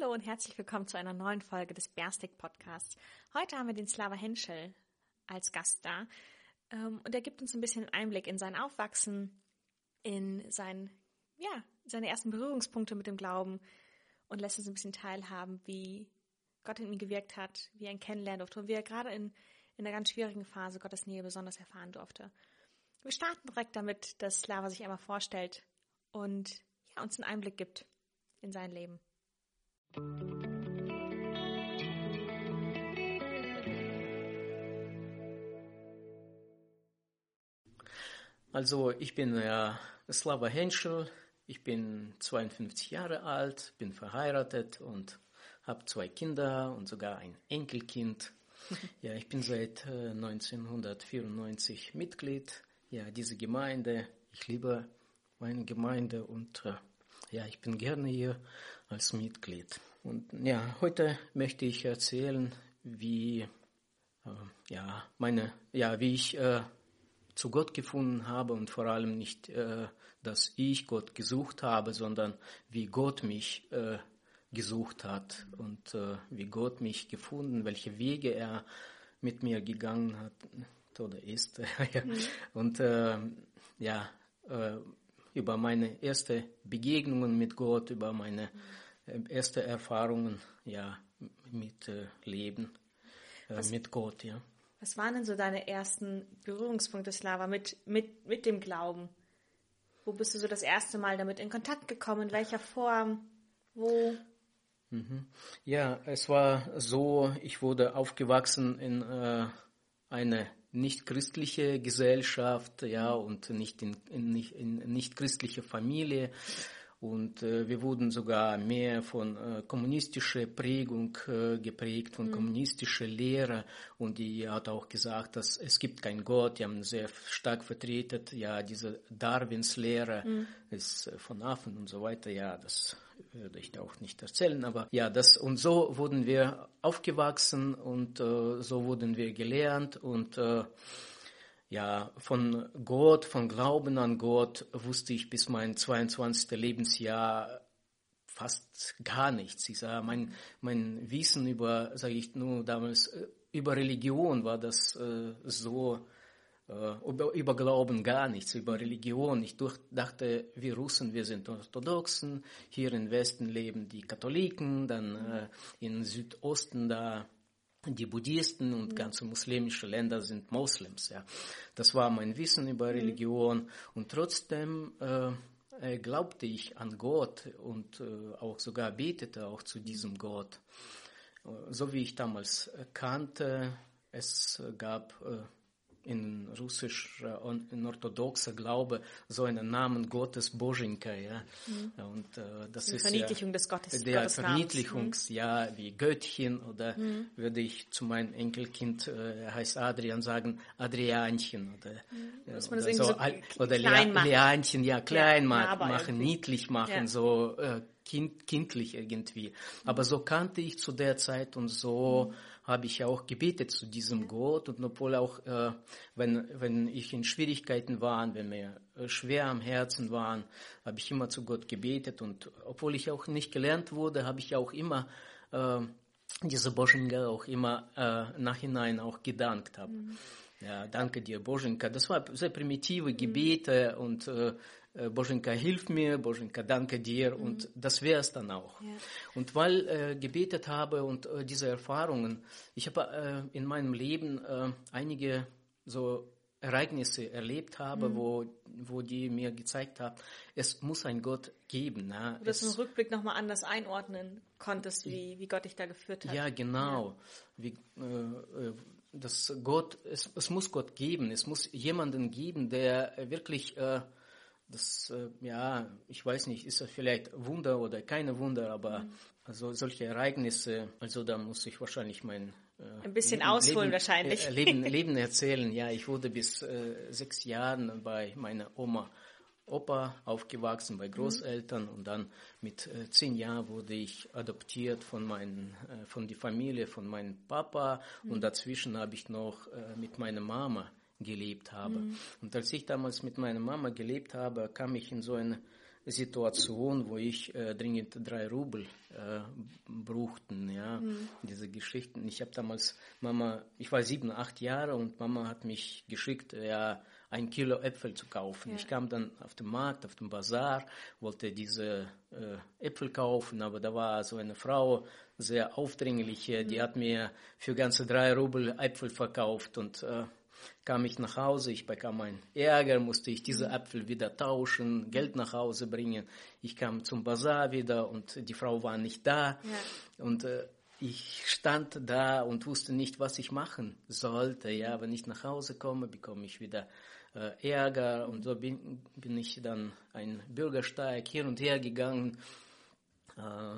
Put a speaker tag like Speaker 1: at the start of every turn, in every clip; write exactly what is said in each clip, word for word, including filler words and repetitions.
Speaker 1: Hallo und herzlich willkommen zu einer neuen Folge des Bearstick Podcasts. Heute haben wir den Slava Henschel als Gast da und er gibt uns ein bisschen Einblick in sein Aufwachsen, in sein, ja, seine ersten Berührungspunkte mit dem Glauben und lässt uns ein bisschen teilhaben, wie Gott in ihm gewirkt hat, wie er ihn kennenlernen durfte und wie er gerade in, in einer ganz schwierigen Phase Gottes Nähe besonders erfahren durfte. Wir starten direkt damit, dass Slava sich einmal vorstellt und ja, uns einen Einblick gibt in sein Leben.
Speaker 2: Also ich bin ja Slava Henschel, ich bin zweiundfünfzig Jahre alt, bin verheiratet und habe zwei Kinder und sogar ein Enkelkind. Ja, ich bin seit äh, neunzehnhundertvierundneunzig Mitglied. Ja, diese Gemeinde, ich liebe meine Gemeinde und äh, ja, ich bin gerne hier als Mitglied. Und ja, heute möchte ich erzählen, wie äh, ja meine ja wie ich äh, zu Gott gefunden habe und vor allem nicht, äh, dass ich Gott gesucht habe, sondern wie Gott mich äh, gesucht hat und äh, wie Gott mich gefunden, welche Wege er mit mir gegangen hat oder ist. ja. mhm. Und äh, ja, äh, über meine ersten Begegnungen mit Gott, über meine mhm. ersten Erfahrungen ja, mit äh, Leben, äh, mit Gott, ja.
Speaker 1: Was waren denn so deine ersten Berührungspunkte, Slava, mit, mit, mit dem Glauben? Wo bist du so das erste Mal damit in Kontakt gekommen? In welcher Form? Wo?
Speaker 2: Mhm. Ja, es war so, ich wurde aufgewachsen in äh, eine nicht christliche Gesellschaft, ja, und nicht in, in, nicht, in nicht christliche Familie. Und äh, wir wurden sogar mehr von äh, kommunistischer Prägung äh, geprägt, von mhm. kommunistischer Lehre. Und die hat auch gesagt, dass es gibt keinen Gott. Die haben sehr stark vertreten, ja, diese Darwins Lehre mhm. ist äh, von Affen und so weiter. Ja, das würde ich auch nicht erzählen. Aber ja, das und so wurden wir aufgewachsen und äh, so wurden wir gelernt und äh, ja, von Gott, von Glauben an Gott wusste ich bis mein zweiundzwanzigsten Lebensjahr fast gar nichts. Ich sage, mein, mein Wissen über, sage ich nur damals, über Religion war das äh, so, äh, über, über Glauben gar nichts, über Religion. Ich durch, dachte, wir Russen, wir sind Orthodoxen, hier im Westen leben die Katholiken, dann äh, im Südosten da die Buddhisten und mhm. ganze muslimische Länder sind Moslems. Ja. Das war mein Wissen über Religion mhm. und trotzdem äh, glaubte ich an Gott und äh, auch sogar betete auch zu diesem Gott. So wie ich damals kannte, es gab äh, in russischer und in orthodoxer Glaube so einen Namen Gottes Boschenka, ja. Mhm. Und äh, das
Speaker 1: die
Speaker 2: ist
Speaker 1: Verniedlichung
Speaker 2: ja
Speaker 1: des Gottes.
Speaker 2: Der
Speaker 1: Gottes
Speaker 2: Verniedlichung,
Speaker 1: mhm.
Speaker 2: ja, wie Göttchen oder
Speaker 1: mhm.
Speaker 2: würde ich zu meinem Enkelkind, äh, er heißt Adrian, sagen Adrianchen oder,
Speaker 1: mhm.
Speaker 2: äh,
Speaker 1: Muss
Speaker 2: oder,
Speaker 1: man das
Speaker 2: so,
Speaker 1: so
Speaker 2: al- oder
Speaker 1: klein
Speaker 2: Lea-
Speaker 1: machen.
Speaker 2: Leanchen, ja, klein
Speaker 1: ja,
Speaker 2: ma- machen,
Speaker 1: irgendwie.
Speaker 2: niedlich machen,
Speaker 1: ja.
Speaker 2: so äh, kind, kindlich irgendwie. Mhm. Aber so kannte ich zu der Zeit und so mhm. habe ich auch gebetet zu diesem ja. Gott und obwohl auch, äh, wenn, wenn ich in Schwierigkeiten war, wenn mir äh, schwer am Herzen waren, habe ich immer zu Gott gebetet und obwohl ich auch nicht gelernt wurde, habe ich auch immer äh, diese Boschenka auch immer äh, nachhinein auch gedankt habe. Mhm. Ja, danke dir, Boschenka. Das war sehr primitive Gebete mhm. und äh, Boschenka, hilf mir, Boschenka, danke dir mhm. und das wäre es dann auch. Ja. Und weil äh, gebetet habe und äh, diese Erfahrungen, ich habe äh, in meinem Leben äh, einige so Ereignisse erlebt habe, mhm. wo, wo die mir gezeigt haben, es muss einen Gott geben. Ne?
Speaker 1: Wo du das im Rückblick nochmal anders einordnen konntest, wie, wie Gott dich da geführt hat.
Speaker 2: Ja, genau. Ja. Wie, äh, das Gott, es, es muss Gott geben, es muss jemanden geben, der wirklich äh, das, äh, ja, ich weiß nicht, ist das vielleicht Wunder oder keine Wunder, aber mhm. also solche Ereignisse, also da muss ich wahrscheinlich mein
Speaker 1: äh, ein bisschen
Speaker 2: Leben,
Speaker 1: ausholen
Speaker 2: Leben,
Speaker 1: wahrscheinlich.
Speaker 2: Äh, Leben, Leben erzählen. Ja, ich wurde bis äh, sechs Jahren bei meiner Oma, Opa aufgewachsen, bei Großeltern mhm. und dann mit äh, zehn Jahren wurde ich adoptiert von meinen, äh, von der Familie von meinem Papa mhm. und dazwischen habe ich noch äh, mit meiner Mama gelebt habe. Mhm. Und als ich damals mit meiner Mama gelebt habe, kam ich in so eine Situation, wo ich äh, dringend drei Rubel äh, brauchten, ja, mhm. diese Geschichten. Ich habe damals Mama, ich war sieben, acht Jahre und Mama hat mich geschickt, ja, ein Kilo Äpfel zu kaufen. Ja. Ich kam dann auf den Markt, auf den Bazar, wollte diese äh, Äpfel kaufen, aber da war so eine Frau, sehr aufdringliche, mhm. die hat mir für ganze drei Rubel Äpfel verkauft und äh, kam ich nach Hause, ich bekam einen Ärger, musste ich diese Äpfel wieder tauschen, Geld nach Hause bringen. Ich kam zum Bazar wieder und die Frau war nicht da. Ja. Und äh, ich stand da und wusste nicht, was ich machen sollte. Ja, wenn ich nach Hause komme, bekomme ich wieder äh, Ärger. Und so bin, bin ich dann einen Bürgersteig hier und her gegangen, äh,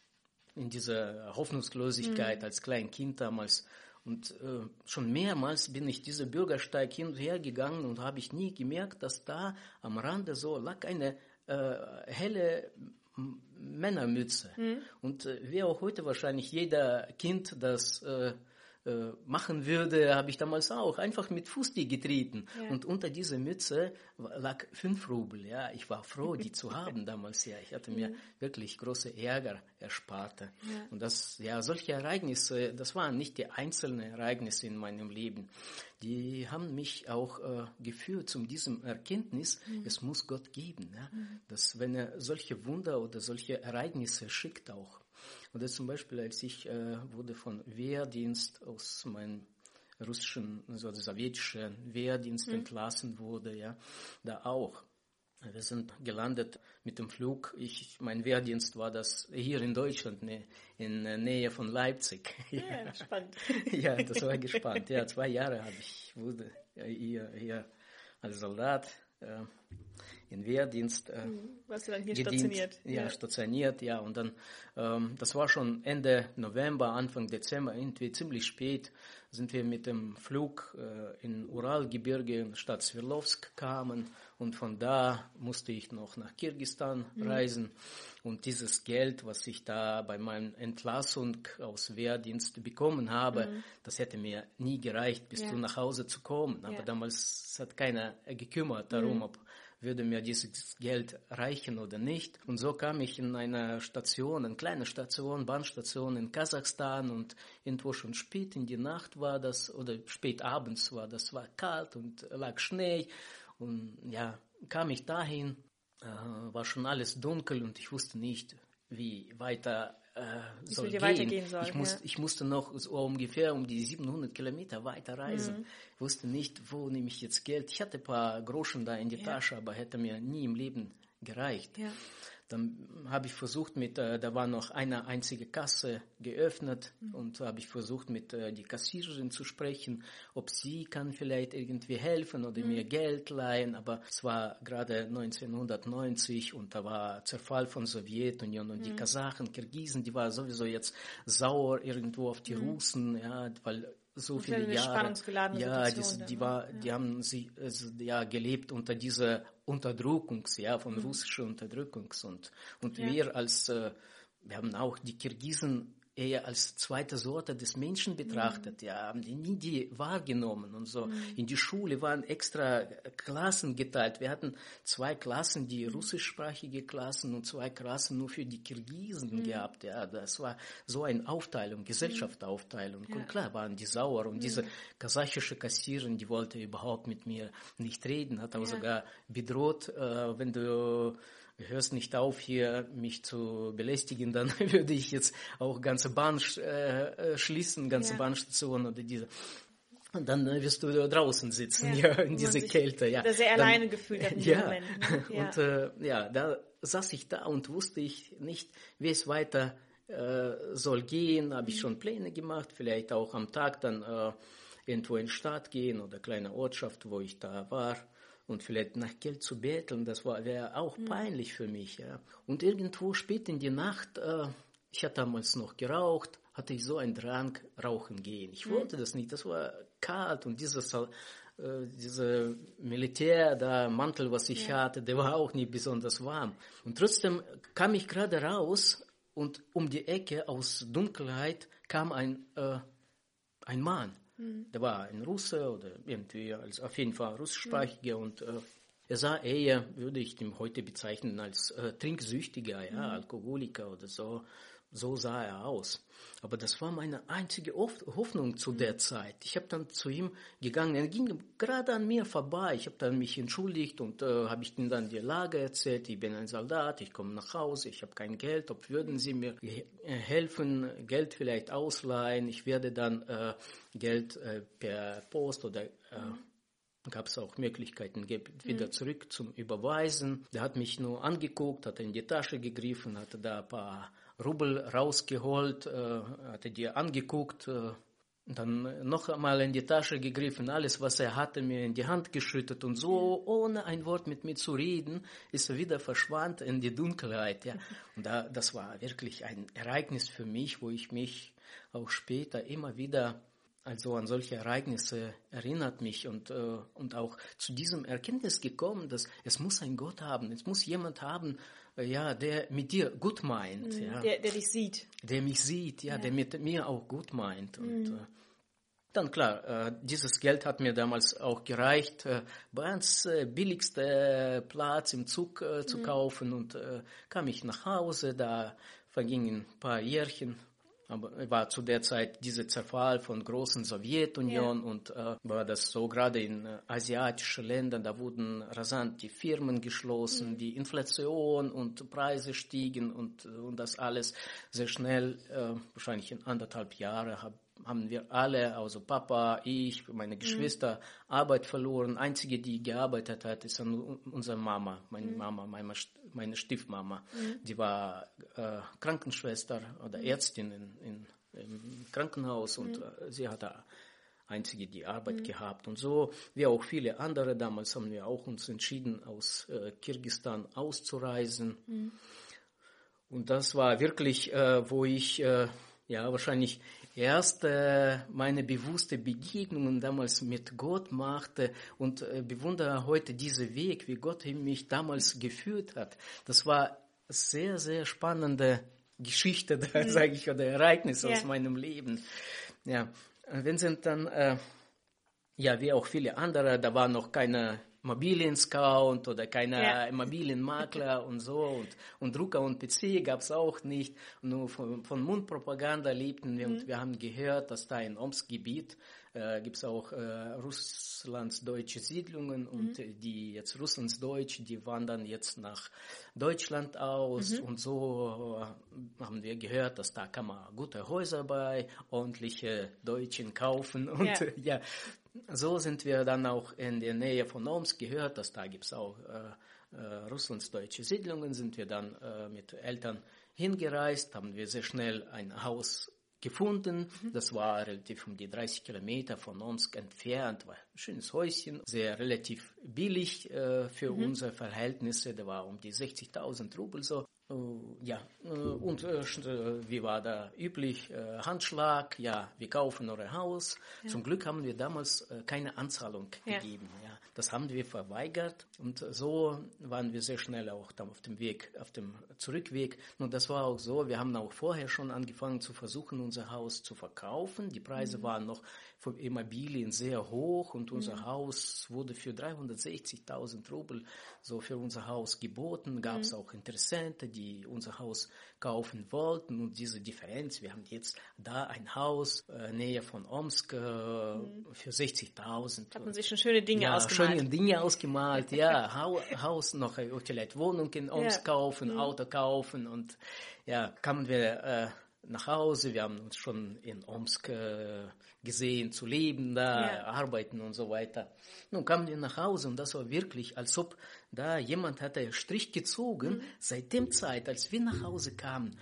Speaker 2: in dieser Hoffnungslosigkeit mhm. als Kleinkind damals. Und äh, schon mehrmals bin ich diesen Bürgersteig hin und her gegangen und habe ich nie gemerkt, dass da am Rande so lag eine äh, helle Männermütze. Mhm. Und äh, wie auch heute wahrscheinlich jeder Kind das äh, äh, machen würde, habe ich damals auch einfach mit Fuß die getreten. Ja. Und unter dieser Mütze lag fünf Rubel. Ja, ich war froh, die zu haben damals. Ja, ich hatte mir mhm. wirklich große Ärger erspart. Ja. Und das, ja, solche Ereignisse, das waren nicht die einzelnen Ereignisse in meinem Leben. Die haben mich auch äh, geführt zu diesem Erkenntnis, mhm. es muss Gott geben. Ja? Mhm. Dass wenn er solche Wunder oder solche Ereignisse schickt auch. Oder zum Beispiel, als ich äh, wurde von Wehrdienst aus meinem russischen, also sowjetischen Wehrdienst mhm. entlassen wurde, ja, da auch. Wir sind gelandet mit dem Flug. Ich, mein Wehrdienst war das hier in Deutschland, ne, in der Nähe von Leipzig.
Speaker 1: Ja, ja, spannend.
Speaker 2: Ja, das war gespannt. Ja, zwei Jahre habe ich wurde hier, hier als Soldat äh, in Wehrdienst äh,
Speaker 1: Warst du dann hier
Speaker 2: gedient.
Speaker 1: stationiert?
Speaker 2: Ja, ja, stationiert, ja. Und dann, ähm, das war schon Ende November, Anfang Dezember, irgendwie ziemlich spät, sind wir mit dem Flug äh, in Uralgebirge in Stadt Sverdlovsk kamen und von da musste ich noch nach Kirgisistan mhm. reisen und dieses Geld, was ich da bei meiner Entlassung aus Wehrdienst bekommen habe, mhm. das hätte mir nie gereicht, bis ja. zu nach Hause zu kommen. Aber ja. damals hat keiner gekümmert darum, mhm. ob würde mir dieses Geld reichen oder nicht. Und so kam ich in eine Station, eine kleine Station, Bahnstation in Kasachstan und irgendwo schon spät in die Nacht war das, oder spät abends war das, war kalt und lag Schnee. Und ja, kam ich dahin, äh, war schon alles dunkel und ich wusste nicht, wie weiter äh, soll gehen.
Speaker 1: weitergehen soll.
Speaker 2: Ich, muss,
Speaker 1: ja.
Speaker 2: ich musste noch so ungefähr um die siebenhundert Kilometer weiter reisen. Mhm. Ich wusste nicht, wo nehme ich jetzt Geld. Ich hatte ein paar Groschen da in die ja. Tasche, aber hätte mir nie im Leben gereicht. Ja. Dann habe ich versucht mit, äh, da war noch eine einzige Kasse geöffnet mhm. und habe ich versucht mit äh, die Kassiererin zu sprechen, ob sie kann vielleicht irgendwie helfen oder mhm. mir Geld leihen, aber es war gerade neunzehnhundertneunzig und da war Zerfall von Sowjetunion und mhm. die Kasachen, Kirgisen, die waren sowieso jetzt sauer irgendwo auf die mhm. Russen, ja, weil so
Speaker 1: und
Speaker 2: viele Jahre, ja,
Speaker 1: die,
Speaker 2: die war, ja. die haben sie also, ja gelebt unter dieser Unterdrückungs, ja, von mhm. russischer Unterdrückungs und und ja. wir als äh, wir haben auch die Kirgisen eher als zweite Sorte des Menschen betrachtet, mhm. ja, haben die nie die wahrgenommen und so. Mhm. In die Schule waren extra Klassen geteilt. Wir hatten zwei Klassen, die mhm. russischsprachige Klassen und zwei Klassen nur für die Kirgisen mhm. gehabt, ja. Das war so eine Aufteilung, Gesellschaftsaufteilung. Ja. Und klar waren die sauer und mhm. diese kasachische Kassiererin, die wollte überhaupt mit mir nicht reden, hat auch ja. sogar bedroht, äh, wenn du hörst nicht auf, hier mich zu belästigen, dann würde ich jetzt auch ganze Bahn äh, schließen, ganze ja. Bahnstation oder diese. Und dann wirst du draußen sitzen, ja, ja in dieser Kälte. Ja.
Speaker 1: Oder sehr alleine gefühlt hat in
Speaker 2: ja.
Speaker 1: Moment. Ne? Ja.
Speaker 2: Und äh, ja, da saß ich da und wusste ich nicht, wie es weiter äh, soll gehen. Habe ich schon Pläne gemacht, vielleicht auch am Tag dann äh, irgendwo in die Stadt gehen oder kleine Ortschaft, wo ich da war. Und vielleicht nach Geld zu betteln, das war wäre auch mhm. peinlich für mich. Ja. Und irgendwo spät in die Nacht, äh, ich hatte damals noch geraucht, hatte ich so einen Drang, rauchen gehen. Ich mhm. wollte das nicht, das war kalt und dieses, äh, diese Militär, der Mantel, was ich ja. hatte, der war auch nicht besonders warm. Und trotzdem kam ich gerade raus und um die Ecke aus Dunkelheit kam ein, äh, ein Mann. Da war ein Russe oder irgendwie, also auf jeden Fall russischsprachiger mhm. und äh, er sah eher, würde ich ihn heute bezeichnen, als äh, Trinksüchtiger, ja, mhm. Alkoholiker oder so. So sah er aus. Aber das war meine einzige Hoffnung zu der Zeit. Ich habe dann zu ihm gegangen, er ging gerade an mir vorbei. Ich habe dann mich entschuldigt und äh, habe ich ihm dann die Lage erzählt. Ich bin ein Soldat, ich komme nach Hause, ich habe kein Geld. Ob würden Sie mir helfen, Geld vielleicht ausleihen? Ich werde dann äh, Geld äh, per Post oder... Äh, gab es auch Möglichkeiten, wieder zurück zum Überweisen. Der hat mich nur angeguckt, hat in die Tasche gegriffen, hat da ein paar Rubel rausgeholt, äh, hat die angeguckt, äh, dann noch einmal in die Tasche gegriffen, alles, was er hatte, mir in die Hand geschüttet und so, ohne ein Wort mit mir zu reden, ist er wieder verschwand in die Dunkelheit. Ja. Und da, das war wirklich ein Ereignis für mich, wo ich mich auch später immer wieder Also an solche Ereignisse erinnert mich und, äh, und auch zu diesem Erkenntnis gekommen, dass es muss einen Gott haben, es muss jemand haben, äh, ja, der mit dir gut meint.
Speaker 1: Mhm,
Speaker 2: ja.
Speaker 1: der, der dich sieht.
Speaker 2: Der mich sieht, ja, ja. der mit mir auch gut meint. Und
Speaker 1: mhm.
Speaker 2: äh, dann klar, äh, dieses Geld hat mir damals auch gereicht, äh, ganz äh, billigste Platz im Zug äh, zu mhm. kaufen und äh, kam ich nach Hause, da vergingen ein paar Jährchen. Aber war zu der Zeit dieser Zerfall von großen Sowjetunion ja. und äh, war das so gerade in äh, asiatischen Ländern, da wurden rasant die Firmen geschlossen, mhm. die Inflation und Preise stiegen und, und das alles sehr schnell, äh, wahrscheinlich in anderthalb Jahren hab, haben wir alle, also Papa, ich, meine Geschwister, mhm. Arbeit verloren. Einzige, die gearbeitet hat, ist unsere Mama, meine mhm. Mama, meine, meine Stiefmama. Mhm. Die war äh, Krankenschwester oder mhm. Ärztin in, in, im Krankenhaus und mhm. äh, sie hat da einzige die Arbeit mhm. gehabt. Und so, wie auch viele andere, damals haben wir auch uns entschieden, aus äh, Kirgisistan auszureisen. Mhm. Und das war wirklich, äh, wo ich, äh, ja, wahrscheinlich erst äh, meine bewusste Begegnungen damals mit Gott machte und äh, bewundere heute diesen Weg, wie Gott mich damals geführt hat. Das war sehr, sehr spannende Geschichte, mhm. sage ich, oder Ereignis ja. aus meinem Leben. Ja, wir sind dann, äh, ja, wie auch viele andere, da war noch keine Immobilien-Scout oder keine ja. Immobilienmakler und so und, und Drucker und P C gab es auch nicht. Nur von, von Mundpropaganda lebten wir mhm. und wir haben gehört, dass da in Omsk-Gebiet äh, gibt es auch äh, russlandsdeutsche Siedlungen und mhm. die jetzt russlandsdeutsch, die wandern jetzt nach Deutschland aus mhm. und so äh, haben wir gehört, dass da kann man gute Häuser bei ordentliche Deutschen kaufen und ja. Äh, ja. So sind wir dann auch in der Nähe von Omsk gehört, dass da gibt es auch äh, äh, russlandsdeutsche Siedlungen, sind wir dann äh, mit Eltern hingereist, haben wir sehr schnell ein Haus gefunden. Mhm. Das war relativ um die dreißig Kilometer von Omsk entfernt, war ein schönes Häuschen, sehr relativ billig äh, für mhm. unsere Verhältnisse, da war um die sechzigtausend Rubel so. Uh, ja, uh, und uh, wie war da üblich, uh, Handschlag, ja, wir kaufen euer Haus. Ja. Zum Glück haben wir damals uh, keine Anzahlung ja. gegeben. Ja. Das haben wir verweigert und so waren wir sehr schnell auch dann auf dem Weg, auf dem Zurückweg. Und das war auch so, wir haben auch vorher schon angefangen zu versuchen, unser Haus zu verkaufen. Die Preise mhm. waren noch für Immobilien sehr hoch und unser mhm. Haus wurde für dreihundertsechzigtausend Rubel so für unser Haus geboten. Gab es mhm. auch Interessenten, die unser Haus kaufen wollten und diese Differenz, wir haben jetzt da ein Haus äh, nähe von Omsk äh, mhm. für sechzigtausend.
Speaker 1: Hat man sich schon schöne Dinge
Speaker 2: ja,
Speaker 1: ausgemalt.
Speaker 2: schöne Dinge ausgemalt, ja, Haus noch, vielleicht Wohnung in Omsk ja. kaufen, mhm. Auto kaufen und ja, kamen wir äh, nach Hause, wir haben uns schon in Omsk äh, gesehen, zu leben da, ja. arbeiten und so weiter. Nun kamen wir nach Hause und das war wirklich, als ob da jemand hatte Strich gezogen, mhm. seit dem Zeit, als wir nach Hause kamen.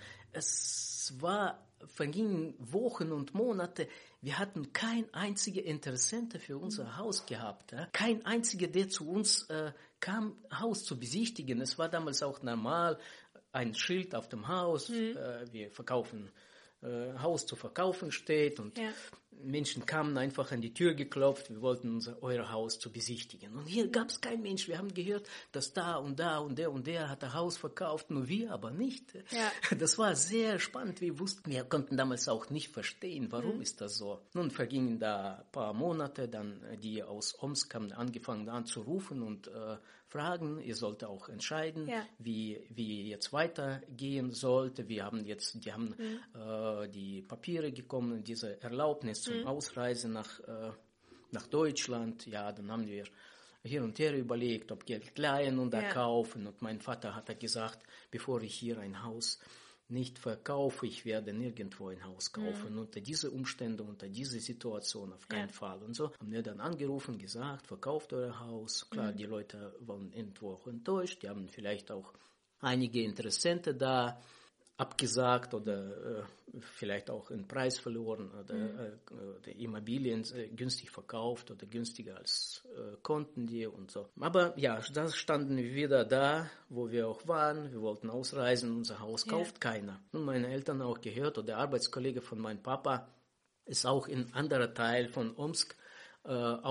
Speaker 2: Es war, vergingen Wochen und Monate, wir hatten kein einziger Interessent für unser mhm. Haus gehabt. Ja? Kein einziger, der zu uns äh, kam, Haus zu besichtigen. Es war damals auch normal, ein Schild auf dem Haus, mhm. äh, wir verkaufen, äh, Haus zu verkaufen steht und
Speaker 1: ja.
Speaker 2: Menschen kamen einfach an die Tür geklopft, wir wollten unser, euer Haus zu besichtigen. Und hier gab es keinen Mensch. Wir haben gehört, dass da und da und der und der hat ein Haus verkauft, nur wir aber nicht.
Speaker 1: Ja.
Speaker 2: Das war sehr spannend. Wir wussten, wir konnten damals auch nicht verstehen, warum mhm. ist das so. Nun vergingen da ein paar Monate, dann die aus Omsk haben angefangen anzurufen und äh, fragen. Ihr sollt auch entscheiden, ja. wie, wie jetzt weitergehen sollte. Wir haben jetzt, die haben mhm. äh, die Papiere gekommen, diese Erlaubnis zum mhm. Ausreisen nach, äh, nach Deutschland. Ja, dann haben wir hier und her überlegt, ob Geld leihen und da ja. kaufen. Und mein Vater hat gesagt, bevor ich hier ein Haus nicht verkaufe, ich werde nirgendwo ein Haus kaufen. Mhm. Unter diese Umstände, unter diese Situation auf keinen ja. Fall. Und so haben wir dann angerufen, gesagt, verkauft euer Haus. Klar, mhm. die Leute waren irgendwo auch enttäuscht. Die haben vielleicht auch einige Interessenten da abgesagt oder äh, vielleicht auch einen Preis verloren oder mhm. äh, die Immobilien äh, günstig verkauft oder günstiger als äh, konnten die und so. Aber ja, da standen wir wieder da, wo wir auch waren. Wir wollten ausreisen, unser Haus ja. kauft keiner. Und meine Eltern auch gehört, oder der Arbeitskollege von meinem Papa ist auch in anderer Teil von Omsk äh,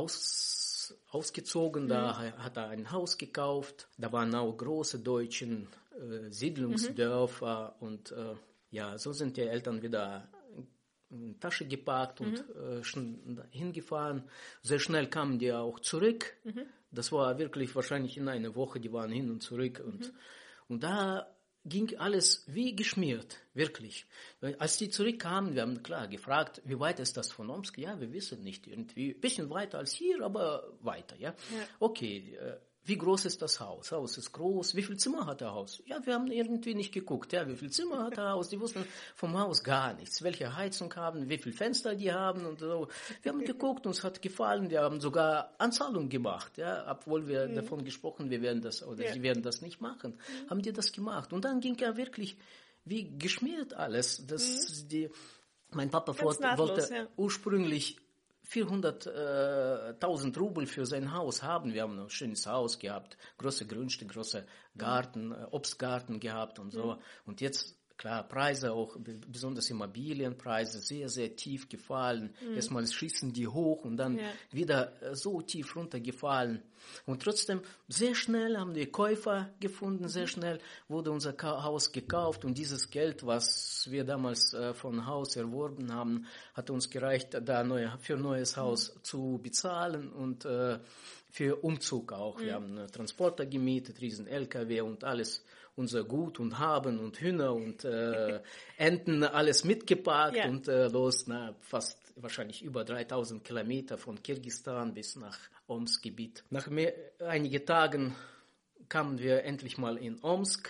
Speaker 2: aus, ausgezogen. Mhm. Da hat er ein Haus gekauft. Da waren auch große deutsche Siedlungsdörfer mhm. und äh, ja, so sind die Eltern wieder in die Tasche gepackt und mhm. äh, hingefahren. Sehr schnell kamen die auch zurück. Mhm. Das war wirklich wahrscheinlich in einer Woche, die waren hin und zurück. Und, mhm. und da ging alles wie geschmiert, wirklich. Als die zurückkamen, wir haben klar gefragt, wie weit ist das von Omsk? Ja, wir wissen nicht, irgendwie ein bisschen weiter als hier, aber weiter. Ja, ja. Okay, äh, wie groß ist das Haus? Haus ist groß. Wie viel Zimmer hat das Haus? Ja, wir haben irgendwie nicht geguckt. Ja, wie viel Zimmer hat das Haus? Die wussten vom Haus gar nichts. Welche Heizung haben, wie viel Fenster die haben und so. Wir haben geguckt, uns hat gefallen. Wir haben sogar Anzahlung gemacht. Ja, obwohl wir mhm. davon gesprochen, wir werden das oder ja. sie werden das nicht machen, mhm. haben die das gemacht. Und dann ging ja wirklich wie geschmiert alles. Das mhm. die, mein Papa wollte, nahtlos, wollte ja. ursprünglich vierhunderttausend Rubel für sein Haus haben. Wir haben ein schönes Haus gehabt, große Grundstück, große Garten, mhm. Obstgarten gehabt und so. Mhm. Und jetzt, klar, Preise auch, besonders Immobilienpreise, sehr, sehr tief gefallen. Mhm. Erstmal schießen die hoch und dann ja. wieder so tief runtergefallen. Und trotzdem, sehr schnell haben wir Käufer gefunden, sehr schnell wurde unser Haus gekauft und dieses Geld, was wir damals äh, von Haus erworben haben, hat uns gereicht, da neue, für ein neues Haus mhm. zu bezahlen und äh, für Umzug auch. Mhm. Wir haben einen Transporter gemietet, riesen L K W und alles, unser Gut und Haben und Hühner und äh, Enten, alles mitgepackt ja. und äh, los, na, fast wahrscheinlich über dreitausend Kilometer von Kirgisistan bis nach Omsk-Gebiet. Nach mehr, einigen Tagen kamen wir endlich mal in Omsk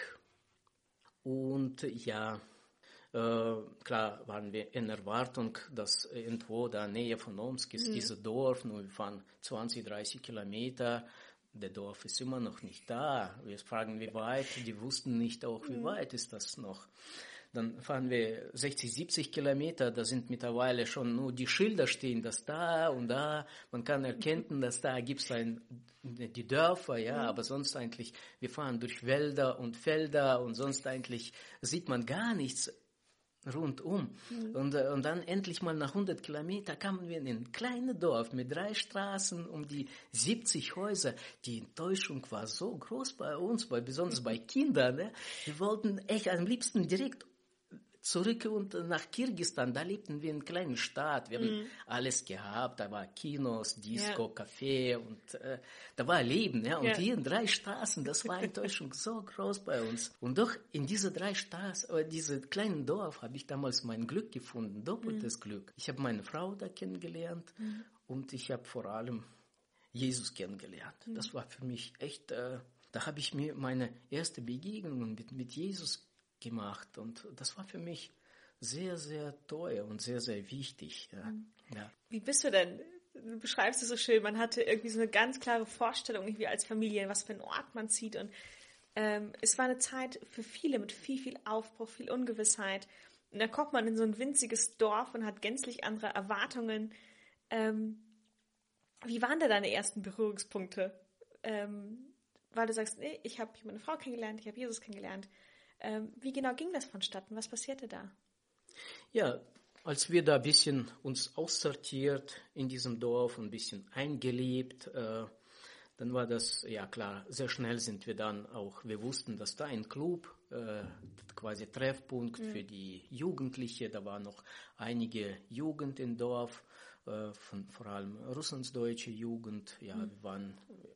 Speaker 2: und ja, äh, klar waren wir in Erwartung, dass irgendwo da in der Nähe von Omsk ist mhm. dieses Dorf, nur wir fahren zwanzig, dreißig Kilometer. Der Dorf ist immer noch nicht da. Wir fragen, wie weit. Die wussten nicht auch, wie mhm. weit ist das noch. Dann fahren wir sechzig, siebzig Kilometer. Da sind mittlerweile schon nur die Schilder stehen, dass da und da. Man kann erkennen, dass da gibt es ein, die Dörfer, ja, mhm. aber sonst eigentlich, wir fahren durch Wälder und Felder und sonst eigentlich sieht man gar nichts rundum. Mhm. Und, und dann endlich mal nach hundert Kilometern kamen wir in ein kleines Dorf mit drei Straßen um die siebzig Häuser. Die Enttäuschung war so groß bei uns, bei, besonders bei Kindern. Ne? Wir wollten echt am liebsten direkt zurück und nach Kirgisistan. Da lebten wir in einer kleinen Stadt. Wir haben mhm. alles gehabt. Da war Kinos, Disco, ja. Café und äh, da war Leben. Ja? Und ja. hier in drei Straßen, das war Enttäuschung so groß bei uns. Und doch in diese drei Straßen, äh, diese kleinen Dorf, habe ich damals mein Glück gefunden, doppeltes mhm. Glück. Ich habe meine Frau da kennengelernt mhm. und ich habe vor allem Jesus kennengelernt. Mhm. Das war für mich echt, äh, da habe ich mir meine erste Begegnung mit, mit Jesus gemacht und das war für mich sehr, sehr teuer und sehr, sehr wichtig. Ja. Mhm. Ja.
Speaker 1: Wie bist du denn? Du beschreibst es so schön, man hatte irgendwie so eine ganz klare Vorstellung, irgendwie als Familie, was für einen Ort man zieht und ähm, es war eine Zeit für viele mit viel, viel Aufbruch, viel Ungewissheit und dann kommt man in so ein winziges Dorf und hat gänzlich andere Erwartungen. Ähm, wie waren da deine ersten Berührungspunkte? Ähm, weil du sagst, nee, ich habe meine Frau kennengelernt, ich habe Jesus kennengelernt. Ähm, wie genau ging das vonstatten? Was passierte da?
Speaker 2: Ja, Als wir da ein bisschen uns aussortiert in diesem Dorf, ein bisschen eingelebt, äh, dann war das, ja klar, sehr schnell sind wir dann auch, wir wussten, dass da ein Club, äh, quasi Treffpunkt mhm. für die Jugendliche, da war noch einige Jugend im Dorf, äh, von, vor allem russlandsdeutsche Jugend, ja, mhm. wir waren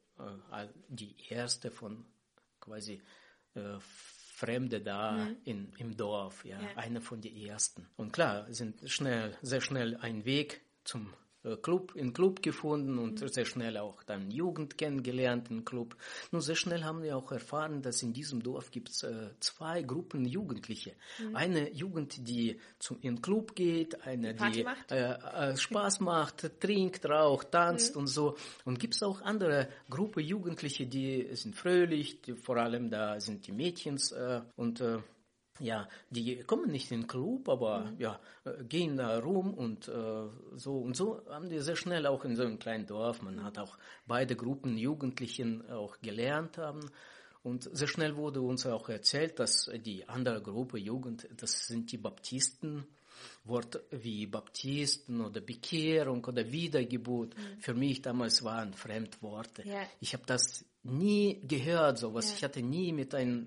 Speaker 2: äh, die erste von quasi äh, Fremde da mhm. in, im Dorf, ja, ja, eine von den ersten. Und klar, sind schnell, sehr schnell ein Weg zum Club, in Club gefunden und mhm. sehr schnell auch dann Jugend kennengelernt im Club. Nur sehr schnell haben wir auch erfahren, dass in diesem Dorf gibt es äh, zwei Gruppen Jugendliche. Mhm. Eine Jugend, die zum, in den Club geht, eine, die, die macht. Äh, äh, Spaß macht, trinkt, raucht, tanzt mhm. und so. Und gibt es auch andere Gruppe Jugendliche, die sind fröhlich, die, vor allem da sind die Mädchen äh, und äh, ja, die kommen nicht in den Club, aber mhm. ja, gehen da rum und äh, so und so haben die sehr schnell auch in so einem kleinen Dorf, man hat auch beide Gruppen Jugendlichen auch gelernt haben und sehr schnell wurde uns auch erzählt, dass die andere Gruppe Jugend, das sind die Baptisten, Wort wie Baptisten oder Bekehrung oder Wiedergeburt, mhm. für mich damals waren Fremdworte. Ja. Ich habe das nie gehört, sowas, ja. Ich hatte nie mit einem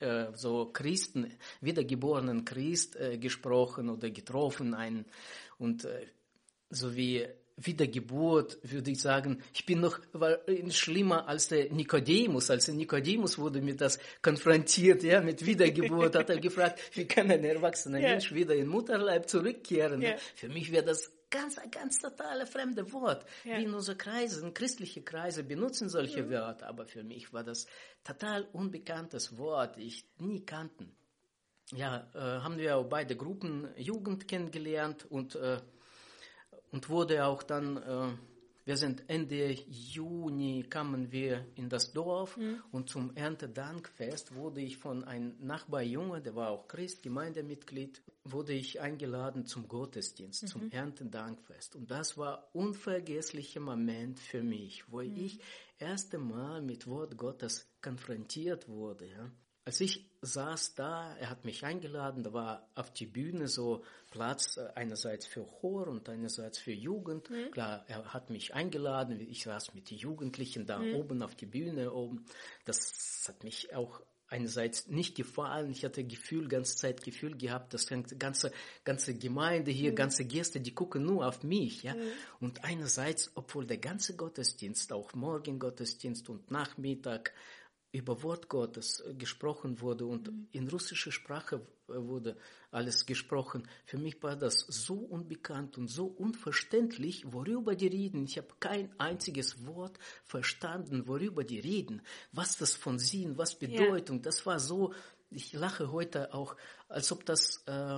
Speaker 2: so Christen, wiedergeborenen Christ äh, gesprochen oder getroffen einen und äh, so wie Wiedergeburt würde ich sagen, ich bin noch war schlimmer als der Nikodemus, als der Nikodemus wurde mir das konfrontiert, ja, mit Wiedergeburt, hat er gefragt, wie kann ein erwachsener yeah. Mensch wieder in Mutterleib zurückkehren? Yeah. Für mich wäre das ganz, ganz totale fremde Wort. Ja. Wie in unseren Kreisen, christliche Kreise benutzen solche mhm. Wörter, aber für mich war das total unbekanntes Wort, ich nie kannten. Ja, äh, haben wir auch beide Gruppen Jugend kennengelernt und, äh, und wurde auch dann, äh, wir sind Ende Juni kamen wir in das Dorf mhm. und zum Erntedankfest wurde ich von einem Nachbarjunge, der war auch Christ, Gemeindemitglied, wurde ich eingeladen zum Gottesdienst, mhm. zum Erntedankfest. Und das war ein unvergesslicher Moment für mich, wo mhm. ich erste Mal mit Wort Gottes konfrontiert wurde. Ja. Als ich saß da, er hat mich eingeladen, da war auf die Bühne so Platz einerseits für Chor und einerseits für Jugend. Mhm. Klar, er hat mich eingeladen, ich saß mit den Jugendlichen da mhm. oben auf die Bühne oben. Das hat mich auch einerseits nicht gefallen. Ich hatte Gefühl, ganze Zeit Gefühl gehabt, dass die ganze, ganze Gemeinde hier, mhm. ganze Gäste, die gucken nur auf mich. Ja? Mhm. Und einerseits, obwohl der ganze Gottesdienst, auch Morgengottesdienst und Nachmittag, über Wort Gottes gesprochen wurde und mhm. in russischer Sprache wurde alles gesprochen. Für mich war das so unbekannt und so unverständlich, worüber die reden. Ich habe kein einziges Wort verstanden, worüber die reden. Was das von Sinn, was Bedeutung. Ja. Das war so, ich lache heute auch, als ob das äh,